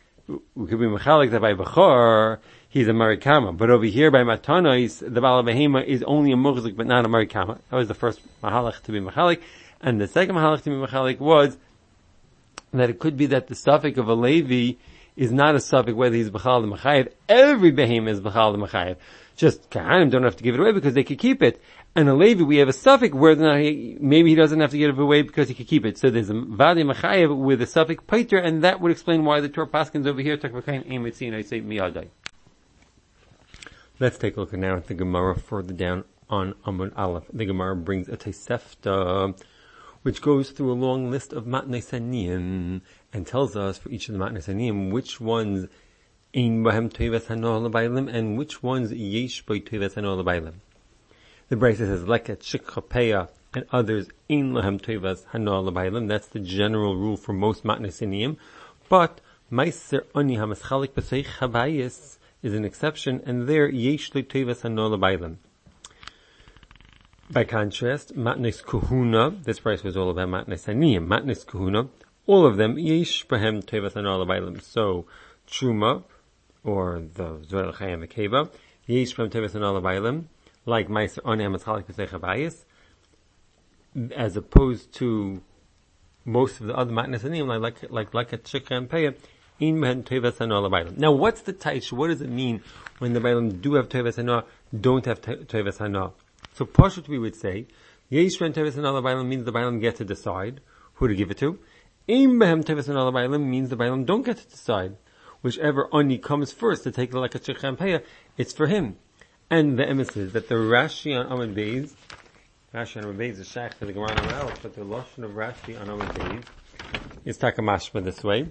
we could be mechalik that by Bechar he's a Marikama. But over here by Matanos, the Baal HaBehema is only a Mughzik, but not a Marikama. That was the first Mahalach to be Mechalik. And the second Mahalach to be Mechalik was that it could be that the suffix of a Levi is not a suffix whether he's b'chal the mechayev. Every behem is b'chal the mechayev. Just kahanim don't have to give it away because they could keep it. And a Levi, we have a suffix where he, maybe he doesn't have to give it away because he could keep it. So there's a vadi mechayev with a suffix pater, and that would explain why the Torah paskins over here talk about kain aim etzin I say miyadai. Let's take a look now at the Gemara further down on Amud Aleph. The Gemara brings a Tosefta, which goes through a long list of matnei saniyim and tells us for each of the matnei saniyim which ones ein bahem toivas hanoah l'baylim and which ones yesh by toivas hanoah l'baylim. The Brisa says leket shikhapeya and others ein lahem toivas hanoah l'baylim. That's the general rule for most matnei saniyim. But meiser ani hamaschalik b'seich habayis is an exception, and there yesh toivas hanoah l'baylim. By contrast, matnes kuhuna, this price was all about matnes aniyim, matnes kuhuna, all of them, yesh bahem toivas hanoah l'baylim. So, truma, or the zoel chayim v'keva, yesh bahem toivas hanoah l'baylim, like meiser oni hamaschalik b'seich habayis, as opposed to most of the other matnes aniyim, like like like like a and peya, in bahem toivas hanoah l'baylim. Now, what's the taish? What does it mean when the baylim do have toivas hanoah, don't have toivas hanoah? So Pashut we would say, Yesh ben Tevis and Allah Bailam means the Bailam get to decide who to give it to. Im behem Tevis and Allah Bailam means the Bailam don't get to decide. Whichever Ani comes first to take the like a Chichampeya, it's for him. And the emes is that the Rashi on Amud Beis, Rashi on Amud Beis is Shach for the Gemara on Aleph, but the Lashon of Rashi on Amud Beis is Takamashma this way.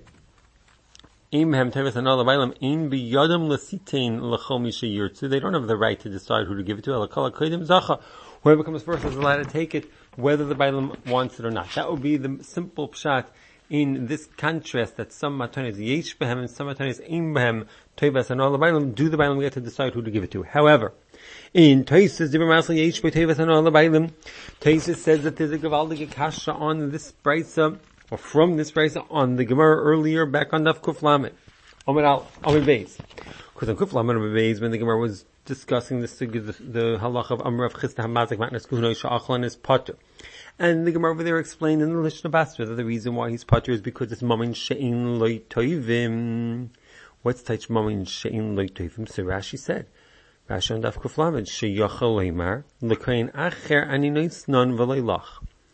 Im behem Tevis and Allah Bailam in biyadam l'sitein l'chol misha yirtzu. They don't have the right to decide who to give it to. Elakala kodim zacha. Whoever comes first is allowed to take it, whether the Bailam wants it or not. That would be the simple pshat in this contrast that some matanis yesh behem and some matanis im behem toivas and all the Bailam. Do the Bailam get to decide who to give it to? However, in Taisus Dibur Masal yesh be toivas and all the Bailam, Taisus says that there's a gavaldige kasha on this brisa, or from this brisa on the Gemara earlier back on Daf Kuf Lamed, Amud Aleph, Amud Beis. Because on Kuf Lamed Amud Beis, when the Gemara was discussing this, the, the halach of Amr of Chista Hamazik Matnas Kuhunoi Sha'achlan is Potter. And the Gemara over there explained in the Lishna Basra that the reason why he's Potter is because it's Mamin She'in Loi Toivim. What's Taich Mamin She'in Loi Toivim? So Rashi said, Rashi on Daf Kuf Lamed, She'yachal Leimar, L'kain Acher Ani Nois Non V'leilach.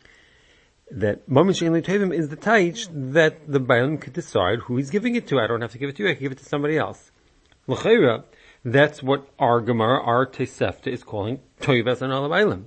That Mamin She'in Loi Toivim is the Taich that the Bailam could decide who he's giving it to. I don't have to give it to you, I can give it to somebody else. L'chaira, that's what our Gemara, our Tosefta is calling Toivas and Ala Bailam.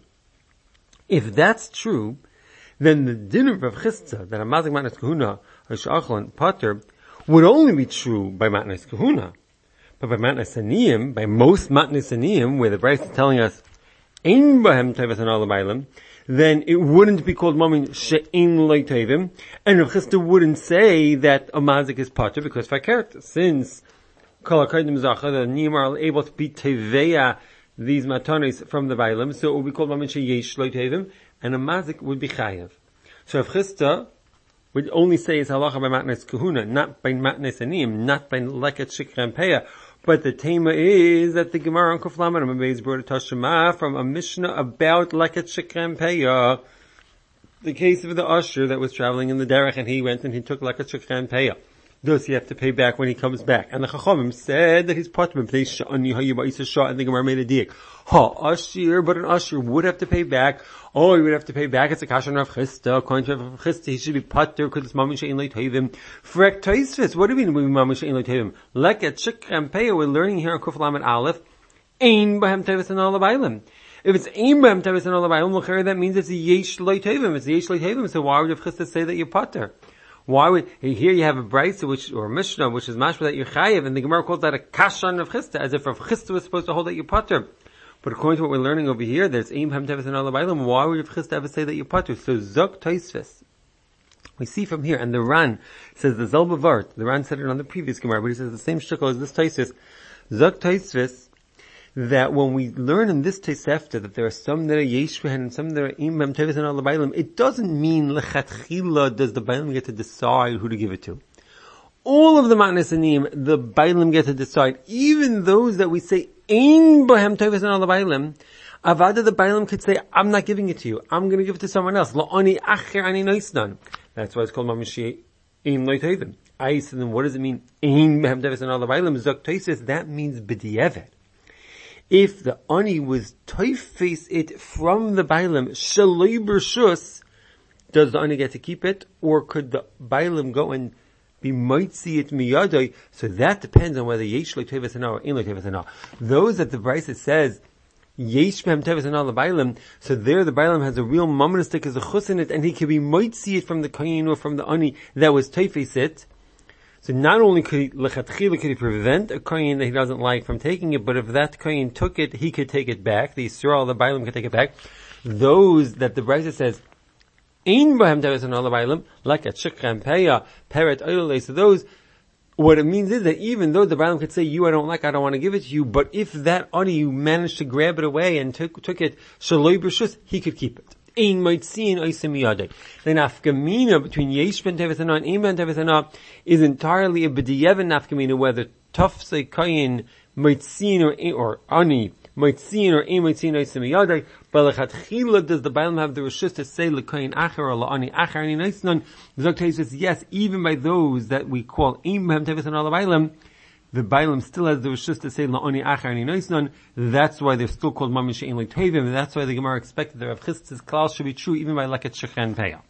If that's true, then the din of Rav Chisda, that a Mazik Matnas Kahuna, or Sha'achlan, Potter, would only be true by Matnas Kahuna. But by Matnas Aniyim, by most Matnas Aniyim, where the Bryce is telling us, Ein Bahem Toivas and Ala Bailam, then it wouldn't be called Mamin She'in Loi Toivim, and Rav Chisda wouldn't say that a Mazik is Potter, because Fakert, since Kol HaKodim Zacha, the Niyim are able to be Teveya these matanis from the Bailam, so it would be called Mamin Sheyesh Loi Toivim, and a Mazik would be Chayav. So if Chisda would only say it's halacha by Matnes Kahuna, not by Matnes Aniyim, not by Leket Shikra Peya, but the tema is that the Gemara on Kuf Lamed Amud Beis brought a Tashema from a Mishnah about Leket Shikra Peya, the case of the usher that was traveling in the derech and he went and he took Leket Shikra Peya. Does he have to pay back when he comes back? And the Chachamim said that he's potter b'pnei she'ani hayiba'isa shah, and the Gemara made a diak. Ha, ashir, but an ashir would have to pay back. Oh, he would have to pay back. It's a kasha on Rav Chisda. According to Rav Chisda, he should be potter because it's mamin she'in loi toivim. Frek Tosfos, what do you mean we mamin she'in loi toivim? Leket shikra peya, we're learning here on Kuf Lamed Aleph, ein bahem tevis and all bailim. If it's ein bahem tevis and all bailim, that means it's a yesh loi toivim. It's a yesh loi toivim. So why would Rav Chisda say that you're potter? Why would, here you have a Brisa, which, or a Mishnah, which is mashma that you're chayiv, and the Gemara calls that a kashan of Chisda, as if Rav Chisda was supposed to hold that you're potter. But according to what we're learning over here, there's Eim Ham Tevis and Allah Bailam, why would Rav Chisda ever say that you're potter? So Zok Tosfos, we see from here, and the Ran says the Zalbavart, the Ran said it on the previous Gemara, but he says the same shtickle as this Tosfos, Zok Tosfos, that when we learn in this Tosefta that there are some that are Yeshvah and some that are Imam Tevis and Allah Bailam, it doesn't mean lechatchila does the Bailam get to decide who to give it to. All of the Matnas Aniyim, the Bailam get to decide, even those that we say Ein Bahem Tevis and Allah Bailam, Avada the Bailam could say, I'm not giving it to you, I'm going to give it to someone else. La'ani acher ani noisnan. That's why it's called Mamishi Ein Loi Tovim. Ice, and then what does it mean? Ein behem tevis anah l'baylam. Zok Tosfos, that means b'di'evet. If the ani was toifes it from the bailam, shaloi b'rshus, does the ani get to keep it, or could the bailam go and be mitzi it miyadai? So that depends on whether yesh lo tevis anah or ein lo tevis anah. Those that the Brisa says yesh behem tevis anah l'bailam, so there the bailam has a real momonistic as a chus in it, and he can be mitzi it from the kohen or from the ani that was toifes it. So not only could he, lechatchila, could he prevent a kohen that he doesn't like from taking it, but if that kohen took it, he could take it back. The Yisrael, the bailam could take it back. Those that the Brisa says, ein bahem tevis anah l'bailam, like a shikram peya, peret oilei. So those, what it means is that even though the bailam could say, you I don't like, I don't want to give it to you, but if that ani, you managed to grab it away and took, took it, shaloi b'rshus, he could keep it. Ein moitzin oisem miyadei. The nafkamina between yesh ben tevis anah and ein ben tevis anah is entirely a b'di'evet nafkamina, whether tafsei koyin moitzin or or ani moitzin or ein moitzin oisem miyadei. But lechatchila, does the bailam have the reshus to say lekoyin acher or laani acher ani noisnon? Zok Tosfos, yes, even by those that we call ein behem tevis anah l'bailam, the bailam still has the reshus to say la'ani acher ani noisnon. That's why they're still called mamish she'ein lo tovim, and that's why the Gemara expected that Rav Chisda's klal should be true even by leket shechan peya.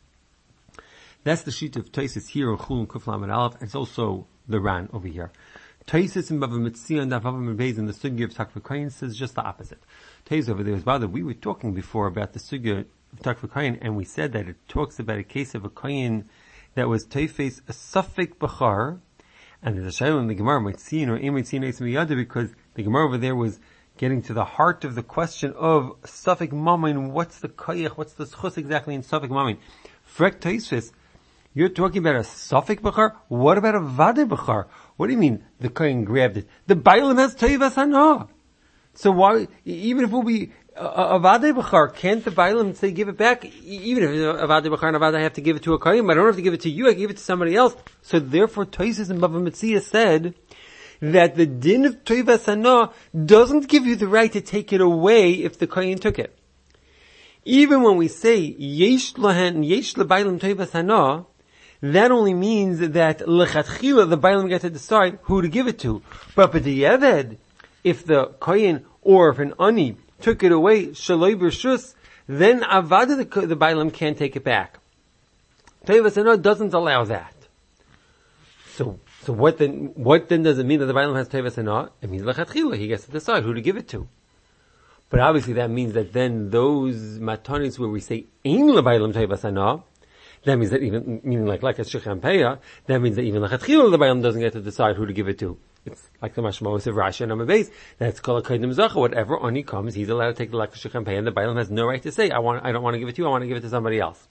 That's the sheet of Tosfos here in Chulin Kuf Lamed Aleph. It's also the Ran over here. Tosfos in Bava Metzia and Daf Bava Mebeis in the sugya of Takva Koyin says just the opposite. Tosfos over there is bothered. We were talking before about the sugya of Takva Koyin, and we said that it talks about a case of a koyin that was toifes a suffik b'char. And there's a shayla in the Gemara, Maitzin or Emitzin Eis Miyada, because the Gemara over there was getting to the heart of the question of Safek Mamin. What's the koyach? What's the schus exactly in Safek Mamin? Frek Tosfos, you're talking about a Safek B'char? What about a Vade B'char? What do you mean the kohen grabbed it? The Bailam has Toivas Hana. So why, even if it will be a Vade B'char, can't the Bailam say give it back? Even if a Vade B'char and a Vade, I have to give it to a kohen, but I don't have to give it to you, I give it to somebody else. So therefore Tosfos and Bava Metzia said that the din of Toivas Hana doesn't give you the right to take it away if the kohen took it. Even when we say yesh lahen, yesh lebailam Toivas Hana, that only means that lechatchila the bailam get to decide who to give it to. But b'di'eved, if the kohen or if an ani took it away, shaloi b'rshus, then avada the, the bailam can't take it back. Toivas Hana doesn't allow that. So, so what then, what then does it mean that the bailam has Toivas Hana? It means lechatchila, he gets to decide who to give it to. But obviously that means that then those matanis where we say ein lebailam Toivas Hana, that means that even, meaning like, like a shechan peya, that means that even lechatchila the bailam doesn't get to decide who to give it to. It's like the mashmos of Rashi and Amabez. That's called a kaidim zacha. Whatever ani comes, he's allowed to take the lekach shechan peya, and the bailam has no right to say, I want, I don't want to give it to you, I want to give it to somebody else.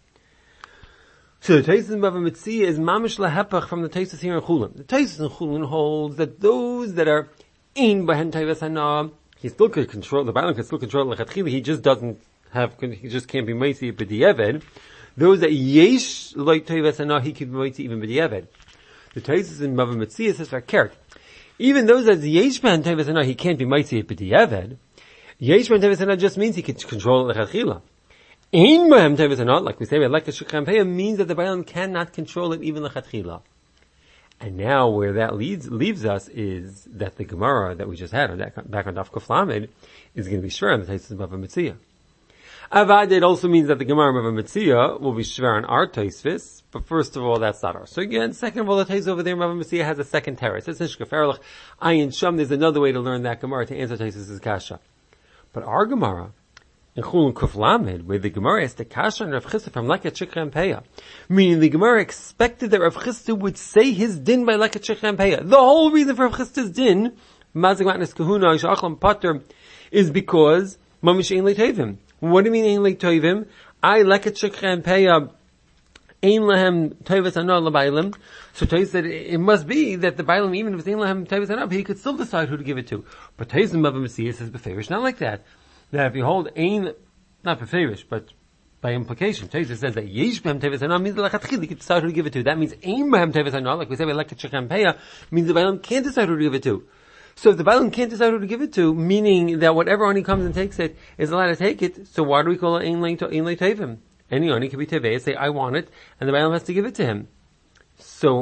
So the Tosfos in Bava Metzia is mamish lahepach from the Tosfos here in Chulin. The Tosfos in Chulin holds that those that are ein behen Toivas Hana, he still could control, the bailam can still control lechatchila, he just doesn't have, he just can't be meitzi b'di'eved. Those that yesh like Toivas Hana, he can be meitzi even b'di'eved. The Tosfos in Bava Metzia says fakert. Even those that yesh behen Toivas Hana, he can't be meitzi b'di'eved. Yesh behen Toivas Hana just means he can control lechatchila. Ein behen Toivas Hana, like we say, like the shechan peya, means that the bailam cannot control it even lechatchila. And now where that leads, leaves us is that the Gemara that we just had on that, back on Daf Kuf Lamed is going to be sure on the Tosfos in Bava Metzia. Avad, it also means that the Gemara of Bava Metzia will be shver on our Tosfos, but first of all, that's not ours. So again, second of all, the Tosfos over there in Bava Metzia has a second terrace. It's Nishka Ferlach, Ayin Sham, there's another way to learn that Gemara to answer Tosfos' kasha. But our Gemara, in Chulin Kuf Lamed, where the Gemara has to kasha on Rav Chisda from Leket Shechan Peya, meaning the Gemara expected that Rav Chisda would say his din by Leket Shechan Peya. The whole reason for Rav Chisda's din, Mazik Matnas Kahuna, Yishachlam Pater, is because Mamish Ein Leitovim. What do you mean Ein Leitovim? I Leket Shechan Peya, Ein Lehem Toivas Hana L'Bailim. So Tosfos said it must be that the Bailim, even if it's Ein Lehem Toivas Hana, he could still decide who to give it to. But Tosfos in Bava Metzia says beferish, not like that. That if you hold ein, not beferish, but by implication, Tosfos says that yesh behem Toivas Hana means the lechatchila, he can decide who to give it to. That means ein behem Toivas Hana, like we say by leket shechan peya, means the bailam can't decide who to give it to. So if the bailam can't decide who to give it to, meaning that whatever ani comes and takes it is allowed to take it, so why do we call it ein leitovim? Any ani can be tevei, say I want it, and the bailam has to give it to him. So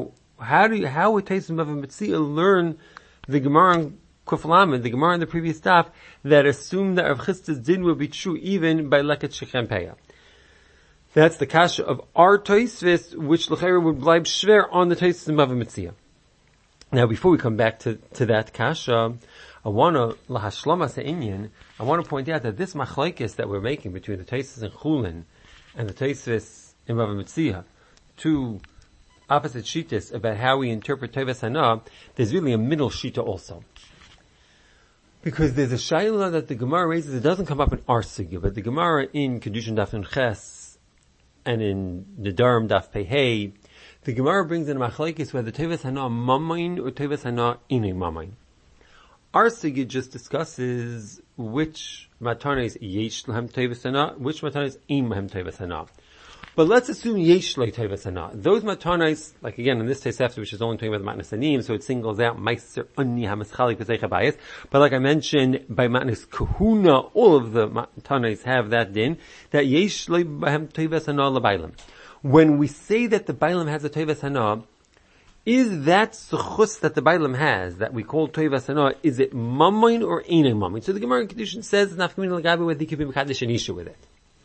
how do you, how would Taisim Bava Metzia learn the Gemara on Kuf Lamed, the Gemara in the previous daf, that assumed that Rav Chisda's din would be true even by Leket Shechem Peah? That's the kasha of our Tosfos, which l'chayra would bleib shver on the Taisim Bava Metzia. Now, before we come back to, to that kasha, I want to, lahashlama se'inyan, I want to point out that this machlokes that we're making between the Tosfos in Chulin and the Tosfos in Bava Metzia, two opposite shitas about how we interpret Tovas Hana, there's really a middle shita also. Because there's a shayla that the Gemara raises, it doesn't come up in our sugya, but the Gemara in Kedushin Daf Nun Ches and in Nedarim Daf Pehei, the Gemara brings in a machlokes whether Tovas Hana mamain or Tovas Hana ine mamain. Our sugya just discusses which matanis yesh lahem Tovas Hana, which matanis im lahem Tovas Hana. But let's assume yesh lo Tovas Hana. Those matanis, like again in this Tosefta, which is only talking about the matnas anim, so it singles out meiser ani hamischalik v'zeicha bayis. But like I mentioned, by matnas kahuna, all of the matanis have that din that yesh lo lahem Tovas Hana l'bailam. When we say that the bailam has a Tovas Hana, is that suchus that the bailam has, that we call Tovas Hana, is it mamain or ain't mamain? So the Gemara in Kedushin says, nafkamin l'gabi whether he could be mekadesh an isha with it.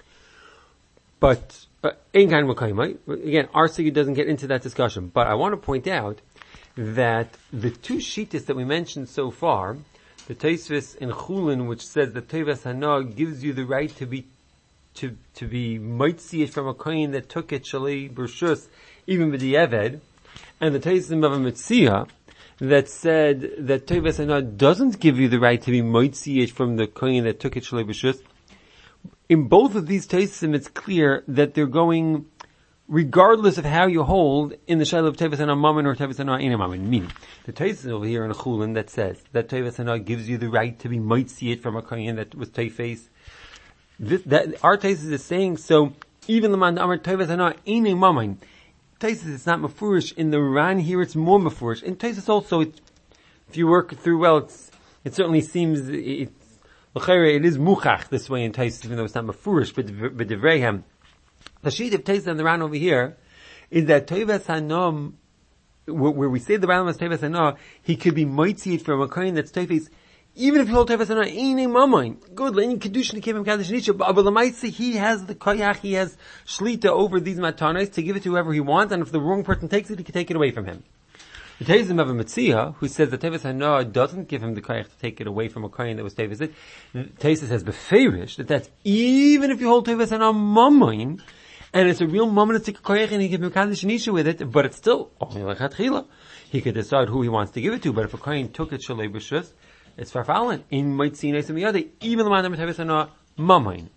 But, ain't kind of mekayim. Again, our sugya doesn't get into that discussion. But I want to point out that the two shitas that we mentioned so far, the Tosfos in Chulin, which says that Tovas Hana gives you the right to be to to be might see it from a kohen that took it shalei b'rshus, even b'di'eved, and the Taisim Bava Metzia that said that Tovas Hana doesn't give you the right to be might see it from the kohen that took it shalei b'rshus. In both of these Taisim, it's clear that they're going regardless of how you hold in the Shaila of Tovas Hana Mammon or Tovas Hana Ina Mammon. Meaning, the Taisim over here in Chulin that says that Tovas Hana gives you the right to be might see it from a kohen that was Teifes. This, that, our Taisis is saying, so, even the man Amar Tovas Hana Ina Mammon. Taisis, it's not mafurish. In the Ran here, it's more mafurish. In Taisis also, it, if you work through well, it's, it certainly seems, it, it is muchach this way in Taisis, even though it's not mafurish, but b'divreihem. The sheet of Taisis and the Ran over here is that Tovas Hana, where we say the Ran was Tovas Hana, he could be mitzi from a kohen that's Teifes, even if you hold Tovas Hana, ain't a mamain. Good, le'in kedushin kev him kadosh nisha, but the mitzi, he has the koyach, he has shlita over these matanos to give it to whoever he wants, and if the wrong person takes it, he can take it away from him. The Taisim of a Metzia, who says that Tovas Hana doesn't give him the koyach to take it away from a kohen that was Teifes it, Taisis says beferish, that that's even if you hold Tovas Hana mamain, and it's a real momentary koyach and he can be kadosh nisha with it, but it's still only like hatchila. He could decide who he wants to give it to, but if a kohen took it shalei b'shus, it's farfallen. In might see nice and the even the man that Tovas Hana mamain.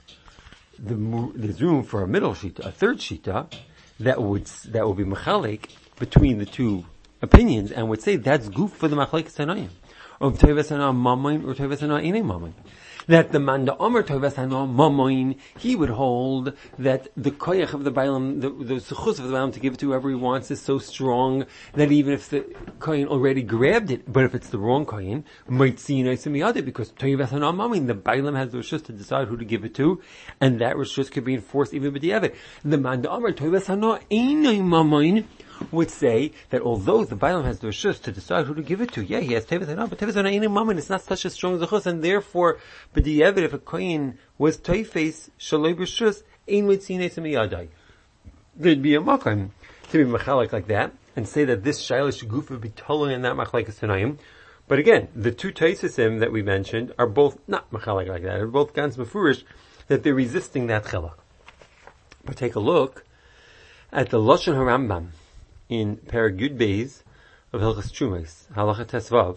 There's room for a middle shita, a third shita, that would that would be mechalik between the two opinions, and would say that's goof for the machlekes tanayim of Tovas Hana mamain or Tovas Hana ine mamain. That the man the Omer Tovas Hana mamain, he would hold that the koyach of the bailam, the, the suchus of the bailam to give it to whoever he wants is so strong that even if the kohen already grabbed it, but if it's the wrong kohen, might see nice and miyade, because Tovas Hana mamain, the bailam has the rishus to decide who to give it to, and that rishus could be enforced even b'di'eved. The man the Omer Tovas Hana ine mamain would say that although the bailam has the rishus to decide who to give it to, yeah, he has Tovas Hana, but Tovas Hana ine mamain, it's not such a strong zechus, and therefore b'di'eved, if a kohen was Teifes shalei b'rshus, ein mitzines miyadai. There'd be a makom to be machalik like that and say that this shailish goof would be totally in that machlekes tanayim. But again, the two Taisasim that we mentioned are both not machalik like that. They're both ganz mefurish that they're resisting that chilak. But take a look at the Lashon HaRambam in Perek Yud Beis of Hilchos Trumas, Halacha Tesvav.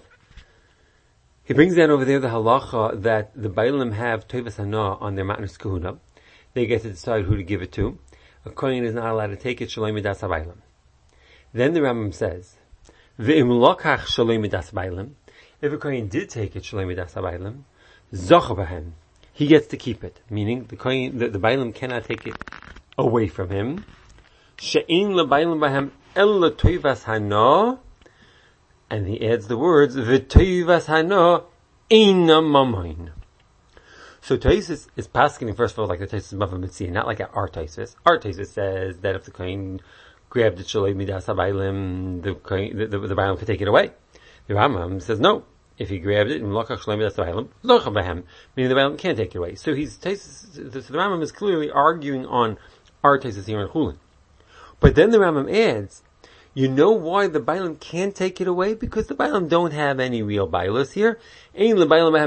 He brings down over there the halacha that the bailam have Tovas Hana on their matnas kahuna. They get to decide who to give it to. A kohen is not allowed to take it shalei midas bailam. Then the Rambam says, "Ve'im lokach shalei midas bailam." If a kohen did take it shalei midas bailam, zocha b'hem, he gets to keep it. Meaning the kohen, the, the bailam cannot take it away from him. She'ein lebailam b'hem ella Tovas Hana. And he adds the words, V'Tovas Hana eina mamain. So Taisis is pasking, first of all, like the Taisis of Bava Metzia, not like our Taisis. Our Taisis says that if the kohen grabbed it Shalei Midas HaBailim, the, the, the, the Bailim could take it away. The Rambam says no. If he grabbed it, meaning the Bailim can't take it away. So he's, so the Rambam is clearly arguing on our Taisus here in Chulin. But then the Rambam adds, you know why the Bailim can't take it away? Because the Bailim don't have any real Bailos here. Meaning,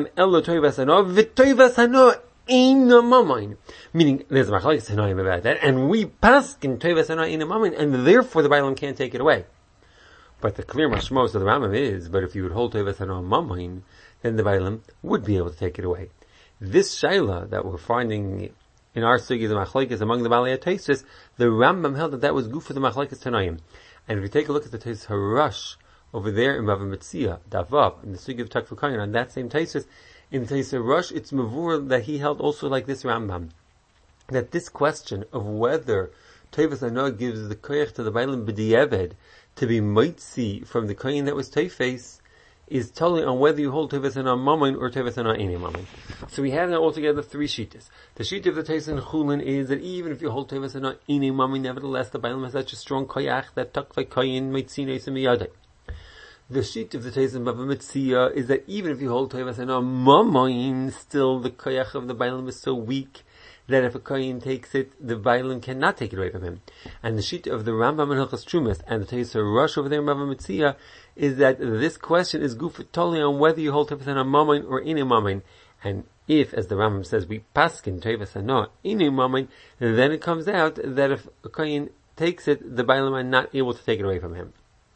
there's a machlokes tanoim about that, and we paskin toivas hanoah in a moment, and therefore the Bailim can't take it away. But the clear mashmos of the Rambam is, but if you would hold toivas hanoah mamain, then the Bailim would be able to take it away. This shaila that we're finding in our sugi, the machlokes among the Balei HaTosfos, the Rambam held that that was good for the machlokes tanoim. And if we take a look at the Taisus Harash over there in Bava Metzia, Davav, in the sugi of Takfukayin, on that same Taisus, in the Taisus Harash, it's mavur that he held also like this Rambam, that this question of whether Toivas Hanoah gives the koyach to the Bailim b'di'eved to be mitzi from the koyin that was Toifes is totally on whether you hold Toivas Hanoah mamain or Toivas Hanoah ain't mamain. So we have now altogether three shittas. The shitta of the Taisus in Chulin is that even if you hold Toivas Hanoah ain't mamain, nevertheless the Bailim has such a strong koyach that takvay koyin mitzi neis miyadei. The sheet of the Taisus in Bava Metzia is that even if you hold Toivas Hanoah mamain, still the koyach of the Bailim is so weak that if a kohen takes it, the Bailim cannot take it away from him. And the sheet of the Rambam and Hilchos Trumas and the Taisus Harash over there in Bava Metzia is that this question is guf totally on whether you hold Toivas Hanoah mamain or ine mamain. And if, as the Rambam says, we paskin Toivas Hanoah ine mamain, then it comes out that if a kohen takes it, the Bailim are not able to take it away from him.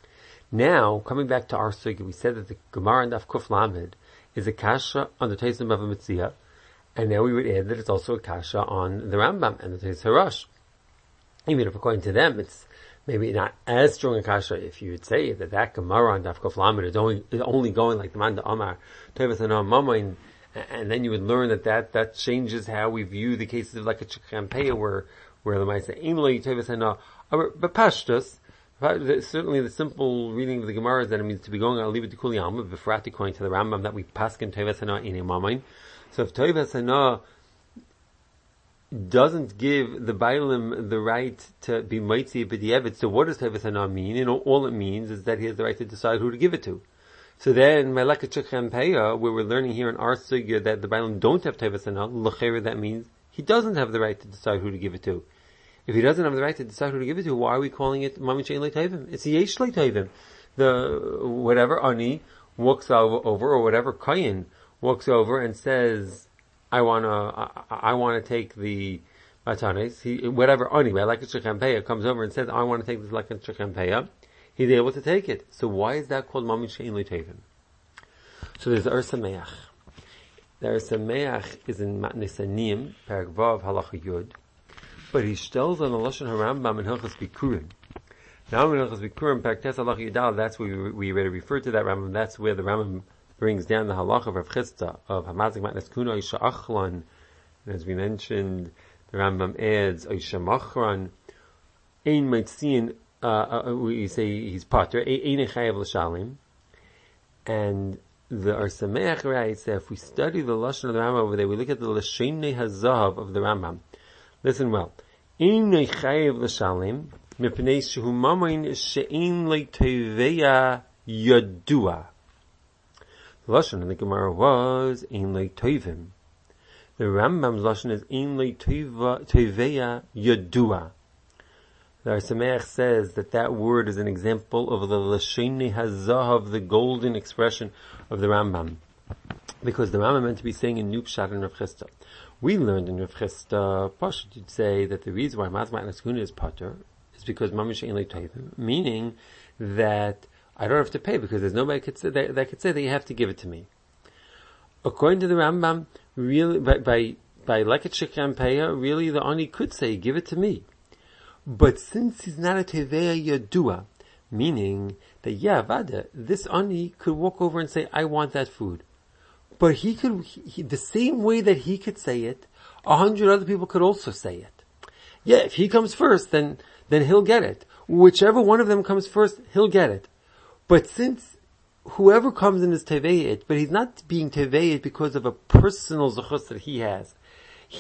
Now, coming back to our sugi, we said that the Gemara and Daf Kuf Lamed is a kasha on the Taisus in Bava Metzia, and now we would add that it's also a kasha on the Rambam and the Taisus Harash. Even if according to them, it's maybe not as strong a kasha if you would say that that Gemara on Daf Kuf Lamed is only, is only going like the man the Amar, Toivas Hanoah mamain, and then you would learn that that, that changes how we view the cases of like a Chikrampeya where, where the might say, Ainloi Toivas Hanoah, but Pashtus, certainly the simple reading of the Gemara is that it means to be going, I'll leave it to Kuli Alma, Befrat according to the Rambam, that we paskin Toivas Hanoah ine mamain. So if Toivas Hanoah doesn't give the Bailim the right to be mitzi b'di'eved, so what does Toivas Hanoah mean? And all it means is that he has the right to decide who to give it to. So then, Meleka Chikrampeya, where we're learning here in our sugya that the Bailim don't have Toivas Hanoah, l'chera, that means he doesn't have the right to decide who to give it to. If he doesn't have the right to decide who to give it to, why are we calling it Mamin Shein Le'Tovim? It's Yesh Le'Tovim. The, whatever Ani walks over, over or whatever Kayin walks over and says, I wanna, I, I wanna take the Matanes, he, whatever Ani, like a Chikrampeya, comes over and says, I wanna take this like a Chikrampeya, he's able to take it. So why is that called Mamin Shein Le'Tovim? So there's Ur Sameach. The Ur Sameach is in Matnes Aniyim, Perek Vav, Halacha Yud, but he tells on the Lashon HaRambam in Hilchos Bikurim. Now in Hilchos Bikurim, Perek Tes Halacha Yudal, that's where we, we already referred to that Rambam, that's where the Rambam brings down the halacha of Rav Chisda of Hamazik Matnes Kuno Isha Achlan, and as we mentioned, the Rambam adds Isha Machran, Ein Meitzin, uh, we say he's Pater, Ein Echayev L'Shalim, and the Ur Sameach writes that if we study the Lashon of the Rambam over there, we look at the L'Shonei HaZahav of the Rambam. Listen well. Ein Echayev L'Shalim, Mipnei Shehu Mamain She'ein Le'Toveya Yadua. The Lashon in the Gemara was Ein Le'Tovim. The Rambam's Lashon is Ein Le'Toveya Yadua. The Ur Sameach says that that word is an example of the L'Shonei HaZahav, the golden expression of the Rambam. Because the Rambam meant to be saying in Nupshat and Rav Chisda. We learned in Rav Chisda, Pashut, you'd say that the reason why Mazik Matnes Kuno is Pater is because Mamin Shein Le'Tovim, meaning that I don't have to pay because there's nobody could say, that, that could say that you have to give it to me. According to the Rambam, really, by, by, by Leket Chikrampeya, really the Ani could say, give it to me. But since he's not a Teveya Yadua, meaning that, yeah, Vada, this Ani could walk over and say, I want that food. But he could, he, the same way that he could say it, a hundred other people could also say it. Yeah, if he comes first, then, then he'll get it. Whichever one of them comes first, he'll get it. But since whoever comes in is teveyit, but he's not being teveyit because of a personal zechus that he has. He's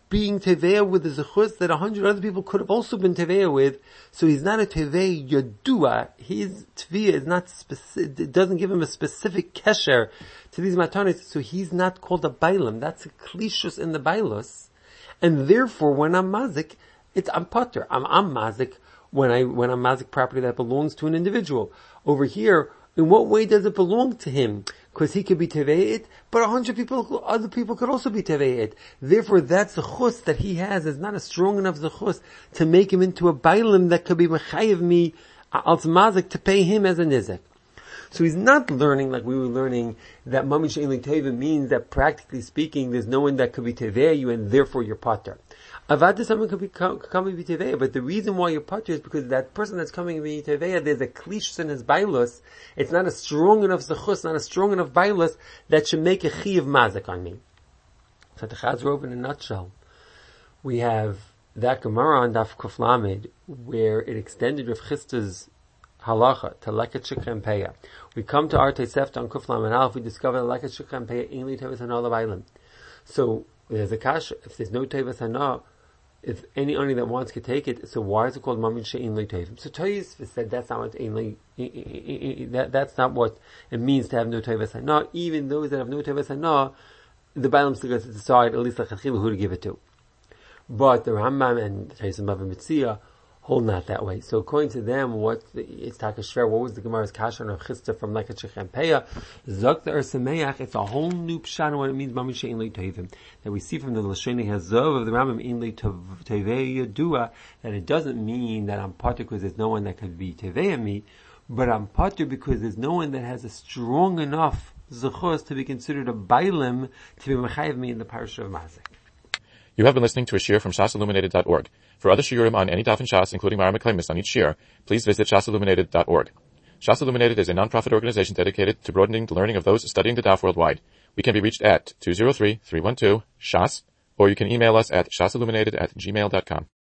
being Teveya with the Zechus that a hundred other people could have also been Teveya with. So he's not a Teveya Yodua. His Teveya is not specific, it doesn't give him a specific kesher to these matanis, so he's not called a Bailam. That's a klishus in the Bailus. And therefore, when I'm Mazik, it's, I'm Potter. I'm, I'm Mazik when I, when I'm Mazik property that belongs to an individual. Over here, in what way does it belong to him? Because he could be Teve'it, but a hundred people, other people could also be Teve'it. Therefore, that zechus that he has is not a strong enough zechus to make him into a Bailim that could be Mechayev me, als Mazik, to pay him as a Nizek. So he's not learning like we were learning that Mami She'en Li Teva means that practically speaking, there's no one that could be Teve'ah you and therefore you're Pater. Avad someone could be come and be Teve'ah, but the reason why you're Pater is because that person that's coming to be Teve'ah, there's a klishus in his bailus. It's not a strong enough zechus, not a strong enough bailus that should make a chi of mazik on me. So the Chazar in a nutshell, we have that Gemara on Daf Kuf Lamed where it extended Rav Chisda's halacha to leket shikram peya. We come to our Tosefta on Kuf Lamed Aleph. We discover that leket shikram peya ain't li tevas hana l'baylim. So there's a kasha. If there's no tevas hana, if any only that wants could take it, so why is it called mamin she'in li tevim? So Toyis said that's not what ain't li, that that's not what it means to have no tevas hana. Even those that have no tevas hana, the baylim still gets to decide at least lachatchila who to give it to. But the Rambam and Toyis and Bava Metzia hold not that way. So according to them, what it's Takashver, what was the Gemara's kasha on Chista from Leket Shechem Peya? Zok the Ersameach, it's a whole new pshat on what it means, Mamin She'en Li Tevim. That we see from the Lashoni Hazov of the Rambam in Li Tevei Yadua, that it doesn't mean that I'm Pater because there's no one that could be Tevei me, but I'm Pater because there's no one that has a strong enough Zechus to be considered a Bailim to be Mechayev me in the Parasha of Mazik. You have been listening to a shiur from shas illuminated dot org. For other shiurim on any daf in Shas, including Mara Meklemis on each shiur, please visit shas illuminated dot org. Shas Illuminated is a non-profit organization dedicated to broadening the learning of those studying the daf worldwide. We can be reached at two zero three, three one two, shas, or you can email us at shasilluminated at gmail dot com.